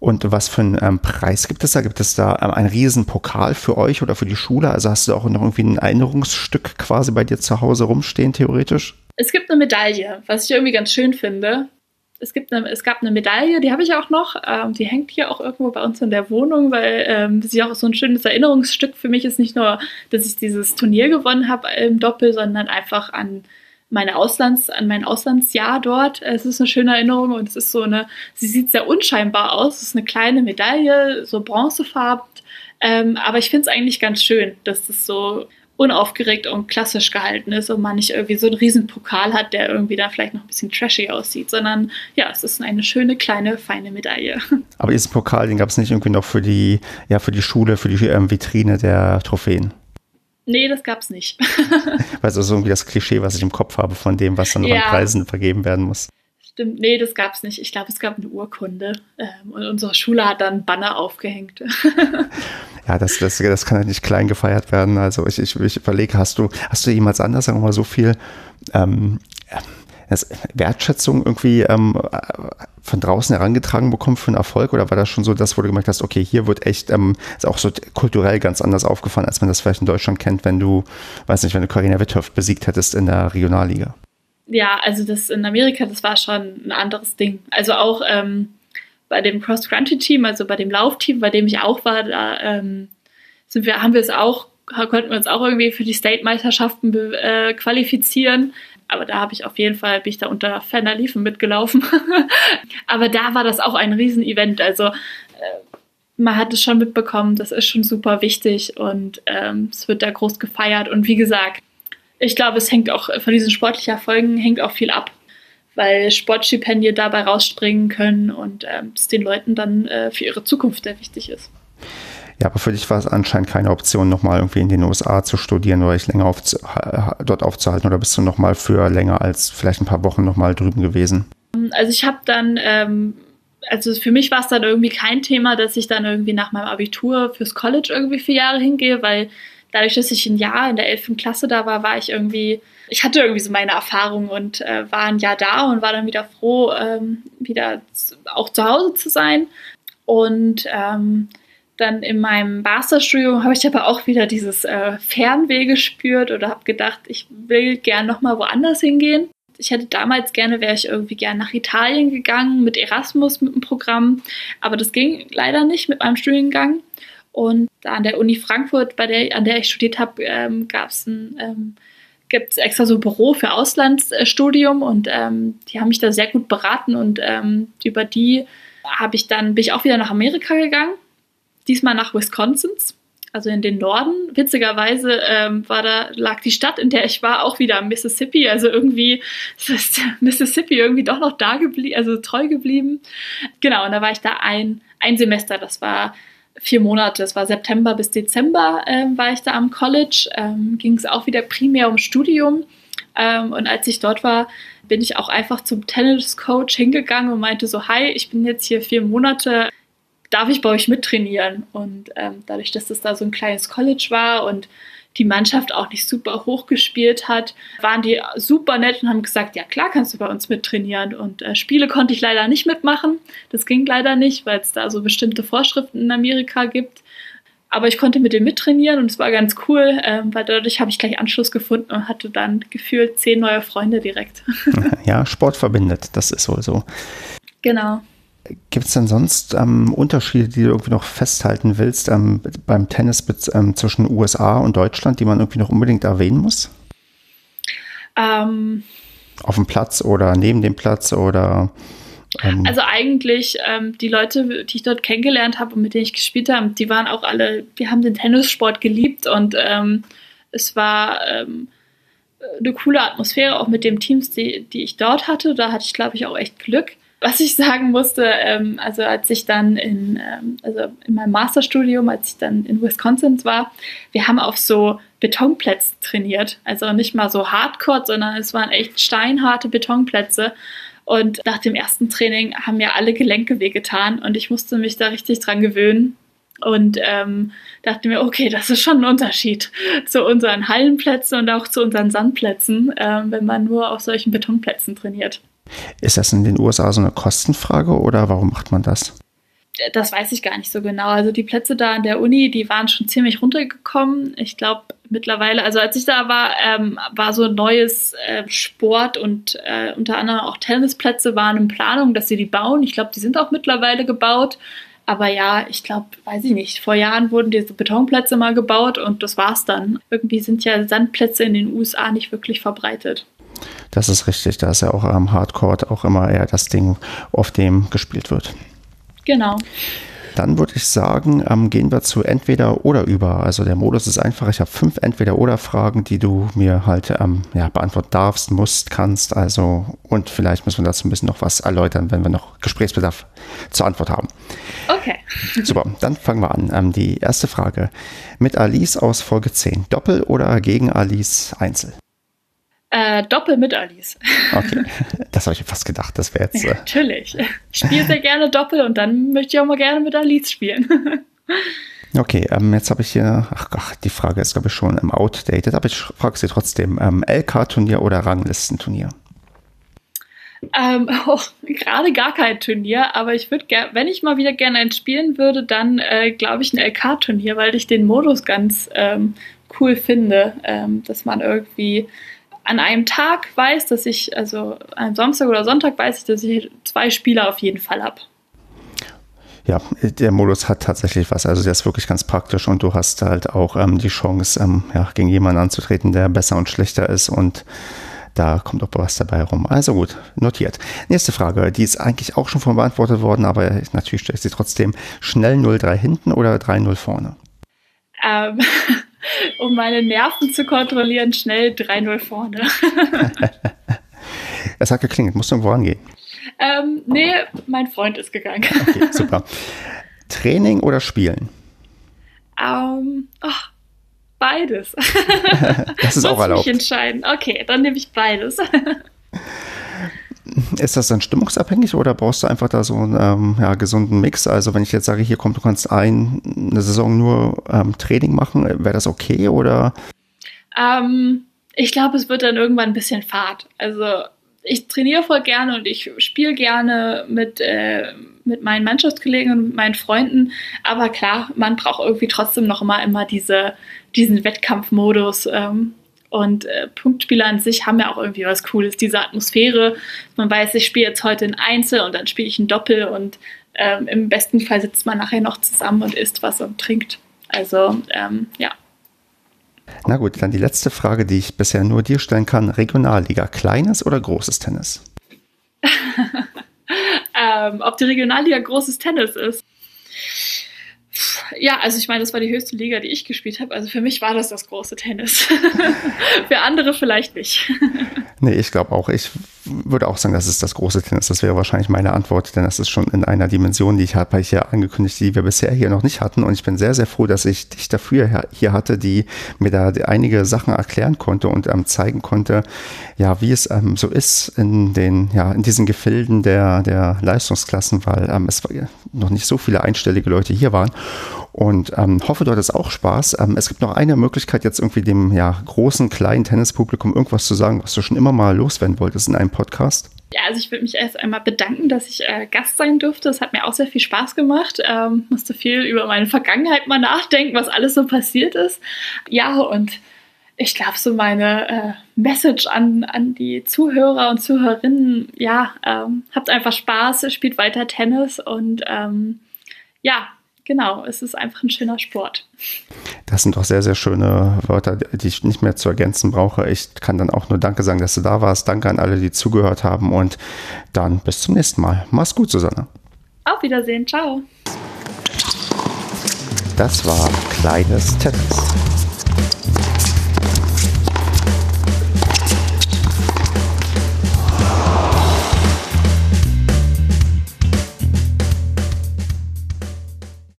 Und was für einen ähm, Preis gibt es da? Gibt es da ähm, einen riesen Pokal für euch oder für die Schule? Also hast du auch noch irgendwie ein Erinnerungsstück quasi bei dir zu Hause rumstehen, theoretisch? Es gibt eine Medaille, was ich irgendwie ganz schön finde. Es, gibt eine, es gab eine Medaille, die habe ich auch noch. Ähm, die hängt hier auch irgendwo bei uns in der Wohnung, weil ähm, sie auch so ein schönes Erinnerungsstück für mich ist. Nicht nur, dass ich dieses Turnier gewonnen habe im Doppel, sondern einfach an meine Auslands, an mein Auslandsjahr dort. Es ist eine schöne Erinnerung und es ist so eine, sie sieht sehr unscheinbar aus. Es ist eine kleine Medaille, so bronzefarben. Ähm, aber ich finde es eigentlich ganz schön, dass das so unaufgeregt und klassisch gehalten ist und man nicht irgendwie so einen riesen Pokal hat, der irgendwie dann vielleicht noch ein bisschen trashy aussieht, sondern ja, es ist eine schöne, kleine, feine Medaille. Aber diesen Pokal, den gab es nicht irgendwie noch für die, ja, für die Schule, für die ähm, Vitrine der Trophäen? Nee, das gab's nicht. Weil es ist irgendwie das Klischee, was ich im Kopf habe von dem, was dann noch ja. an Preisen vergeben werden muss. Stimmt, nee, das gab's nicht. Ich glaube, es gab eine Urkunde ähm, und unsere Schule hat dann Banner aufgehängt. Ja, das, das, das kann ja nicht klein gefeiert werden. Also ich, ich, ich überlege, hast du, hast du jemals anders, sagen wir mal, so viel ähm, das Wertschätzung irgendwie ähm, von draußen herangetragen bekommen für einen Erfolg? Oder war das schon so das, wo du gemerkt hast, okay, hier wird echt, ähm, ist auch so kulturell ganz anders aufgefallen, als man das vielleicht in Deutschland kennt, wenn du, weiß nicht, wenn du Carina Witthöft besiegt hättest in der Regionalliga? Ja, also das in Amerika, das war schon ein anderes Ding. Also auch ähm, bei dem Cross-Country-Team, also bei dem Laufteam, bei dem ich auch war, da ähm, sind wir, haben wir es auch, konnten wir uns auch irgendwie für die State-Meisterschaften äh, qualifizieren. Aber da habe ich auf jeden Fall, bin ich da unter ferner Liefen mitgelaufen. Aber da war das auch ein Riesen-Event. Also äh, man hat es schon mitbekommen, das ist schon super wichtig und ähm, es wird da groß gefeiert. Und wie gesagt, ich glaube, es hängt auch von diesen sportlichen Erfolgen hängt auch viel ab, weil Sportstipendien dabei rausspringen können und ähm, es den Leuten dann äh, für ihre Zukunft sehr wichtig ist. Ja, aber für dich war es anscheinend keine Option, nochmal irgendwie in den U S A zu studieren oder dich länger auf, dort aufzuhalten, oder bist du nochmal für länger als vielleicht ein paar Wochen nochmal drüben gewesen? Also ich habe dann, ähm, also für mich war es dann irgendwie kein Thema, dass ich dann irgendwie nach meinem Abitur fürs College irgendwie vier Jahre hingehe, weil dadurch, dass ich ein Jahr in der elften Klasse da war, war ich irgendwie, ich hatte irgendwie so meine Erfahrung und äh, war ein Jahr da und war dann wieder froh, ähm, wieder auch zu Hause zu sein. Und ähm, dann in meinem Masterstudium habe ich aber auch wieder dieses äh, Fernweh gespürt oder habe gedacht, ich will gern nochmal woanders hingehen. Ich hätte damals gerne, wäre ich irgendwie gern nach Italien gegangen mit Erasmus, mit dem Programm, aber das ging leider nicht mit meinem Studiengang. Und da an der Uni Frankfurt, bei der, an der ich studiert habe, ähm, gab's ein, ähm, gibt es extra so ein Büro für Auslandsstudium und ähm, die haben mich da sehr gut beraten und ähm, über die habe ich dann, bin ich auch wieder nach Amerika gegangen, diesmal nach Wisconsin, also in den Norden. Witzigerweise ähm, war da, lag die Stadt, in der ich war, auch wieder am Mississippi, also irgendwie ist Mississippi irgendwie doch noch da geblieben, also treu geblieben. Genau, und da war ich da ein, ein Semester, das war vier Monate, das war September bis Dezember, ähm, war ich da am College, ähm, ging es auch wieder primär ums Studium ähm, und als ich dort war, bin ich auch einfach zum Tenniscoach hingegangen und meinte so, hi, ich bin jetzt hier vier Monate, darf ich bei euch mittrainieren? Und ähm, dadurch, dass das da so ein kleines College war und die Mannschaft auch nicht super hoch gespielt hat, waren die super nett und haben gesagt, ja klar, kannst du bei uns mittrainieren. Und äh, Spiele konnte ich leider nicht mitmachen. Das ging leider nicht, weil es da so bestimmte Vorschriften in Amerika gibt. Aber ich konnte mit denen mittrainieren und es war ganz cool, ähm, weil dadurch habe ich gleich Anschluss gefunden und hatte dann gefühlt zehn neue Freunde direkt. Ja, Sport verbindet, das ist wohl so. Genau. Gibt es denn sonst ähm, Unterschiede, die du irgendwie noch festhalten willst ähm, beim Tennis mit, ähm, zwischen U S A und Deutschland, die man irgendwie noch unbedingt erwähnen muss? Ähm, Auf dem Platz oder neben dem Platz oder? Ähm also eigentlich ähm, die Leute, die ich dort kennengelernt habe und mit denen ich gespielt habe, die waren auch alle, die haben den Tennissport geliebt und ähm, es war ähm, eine coole Atmosphäre auch mit den Teams, die, die ich dort hatte. Da hatte ich, glaube ich, auch echt Glück. Was ich sagen musste, ähm, also als ich dann in, ähm, also in meinem Masterstudium, als ich dann in Wisconsin war, wir haben auf so Betonplätzen trainiert. Also nicht mal so Hardcore, sondern es waren echt steinharte Betonplätze. Und nach dem ersten Training haben mir alle Gelenke wehgetan und ich musste mich da richtig dran gewöhnen. Und ähm, dachte mir, okay, das ist schon ein Unterschied zu unseren Hallenplätzen und auch zu unseren Sandplätzen, ähm, wenn man nur auf solchen Betonplätzen trainiert. Ist das in den U S A so eine Kostenfrage oder warum macht man das? Das weiß ich gar nicht so genau. Also die Plätze da an der Uni, die waren schon ziemlich runtergekommen. Ich glaube mittlerweile, also als ich da war, ähm, war so ein neues äh, Sport und äh, unter anderem auch Tennisplätze waren in Planung, dass sie die bauen. Ich glaube, die sind auch mittlerweile gebaut. Aber ja, ich glaube, weiß ich nicht, vor Jahren wurden diese Betonplätze mal gebaut und das war's dann. Irgendwie sind ja Sandplätze in den U S A nicht wirklich verbreitet. Das ist richtig, da ist ja auch am Hardcourt auch immer eher das Ding, auf dem gespielt wird. Genau. Dann würde ich sagen, ähm, gehen wir zu entweder oder über. Also der Modus ist einfach, ich habe fünf Entweder-oder-Fragen, die du mir halt ähm, ja, beantworten darfst, musst, kannst. Also und vielleicht müssen wir dazu ein bisschen noch was erläutern, wenn wir noch Gesprächsbedarf zur Antwort haben. Okay. Super, dann fangen wir an. Ähm, die erste Frage. Mit Alice aus Folge zehn. Doppel oder gegen Alice Einzel? Äh, Doppel mit Alice. Okay, das habe ich fast gedacht. Das wäre jetzt... Äh Natürlich. Ich spiele sehr gerne Doppel und dann möchte ich auch mal gerne mit Alice spielen. Okay, ähm, jetzt habe ich hier... Ach, ach, die Frage ist, glaube ich, schon ähm, outdated, aber ich frage sie trotzdem. Ähm, L K-Turnier oder Ranglistenturnier? Ähm, oh, gerade gar kein Turnier, aber ich würde gerne, wenn ich mal wieder gerne eins spielen würde, dann äh, glaube ich ein L K-Turnier, weil ich den Modus ganz ähm, cool finde, ähm, dass man irgendwie an einem Tag weiß, dass ich, also am Samstag oder Sonntag weiß ich, dass ich zwei Spieler auf jeden Fall habe. Ja, der Modus hat tatsächlich was, also der ist wirklich ganz praktisch und du hast halt auch ähm, die Chance, ähm, ja, gegen jemanden anzutreten, der besser und schlechter ist und da kommt auch was dabei rum. Also gut, notiert. Nächste Frage, die ist eigentlich auch schon von beantwortet worden, aber natürlich stelle ich sie trotzdem. Schnell null drei hinten oder drei null vorne? Ähm, um meine Nerven zu kontrollieren, schnell drei null vorne. Es hat geklingelt, musst du irgendwo rangehen? Ähm, nee, mein Freund ist gegangen. Okay, super. Training oder Spielen? Ähm, oh, beides. Das ist auch erlaubt. Muss ich entscheiden. Okay, dann nehme ich beides. Ist das dann stimmungsabhängig oder brauchst du einfach da so einen ähm, ja, gesunden Mix? Also wenn ich jetzt sage, hier komm, du kannst ein, eine Saison nur ähm, Training machen, wäre das okay oder? Ähm, ich glaube, es wird dann irgendwann ein bisschen fad. Also ich trainiere voll gerne und ich spiele gerne mit, äh, mit meinen Mannschaftskollegen und mit meinen Freunden. Aber klar, man braucht irgendwie trotzdem noch immer, immer diese, diesen Wettkampfmodus. Ähm, und äh, Punktspieler an sich haben ja auch irgendwie was Cooles. Diese Atmosphäre, man weiß, ich spiele jetzt heute ein Einzel und dann spiele ich ein Doppel und ähm, im besten Fall sitzt man nachher noch zusammen und isst was und trinkt. Also, ähm, ja. Na gut, dann die letzte Frage, die ich bisher nur dir stellen kann. Regionalliga, kleines oder großes Tennis? ähm, ob die Regionalliga großes Tennis ist? Ja, also ich meine, das war die höchste Liga, die ich gespielt habe. Also für mich war das das große Tennis. Für andere vielleicht nicht. Nee, ich glaube auch. Ich würde auch sagen, das ist das große Tennis. Das wäre wahrscheinlich meine Antwort, denn das ist schon in einer Dimension, die ich habe hier angekündigt, die wir bisher hier noch nicht hatten. Und ich bin sehr, sehr froh, dass ich dich dafür hier hatte, die mir da einige Sachen erklären konnte und ähm, zeigen konnte, ja, wie es ähm, so ist in den, ja, in diesen Gefilden der, der Leistungsklassen, weil ähm, es noch nicht so viele einstellige Leute hier waren. Und ähm, hoffe, du hattest auch Spaß. Ähm, es gibt noch eine Möglichkeit, jetzt irgendwie dem ja, großen, kleinen Tennispublikum irgendwas zu sagen, was du schon immer mal loswerden wolltest in einem Podcast. Ja, also ich würde mich erst einmal bedanken, dass ich äh, Gast sein durfte. Es hat mir auch sehr viel Spaß gemacht. Ähm, musste viel über meine Vergangenheit mal nachdenken, was alles so passiert ist. Ja, und ich glaube, so meine äh, Message an, an die Zuhörer und Zuhörerinnen, ja, ähm, habt einfach Spaß, spielt weiter Tennis und ähm, ja, genau, es ist einfach ein schöner Sport. Das sind doch sehr, sehr schöne Wörter, die ich nicht mehr zu ergänzen brauche. Ich kann dann auch nur Danke sagen, dass du da warst. Danke an alle, die zugehört haben und dann bis zum nächsten Mal. Mach's gut, Susanne. Auf Wiedersehen, ciao. Das war Kleines Tennis.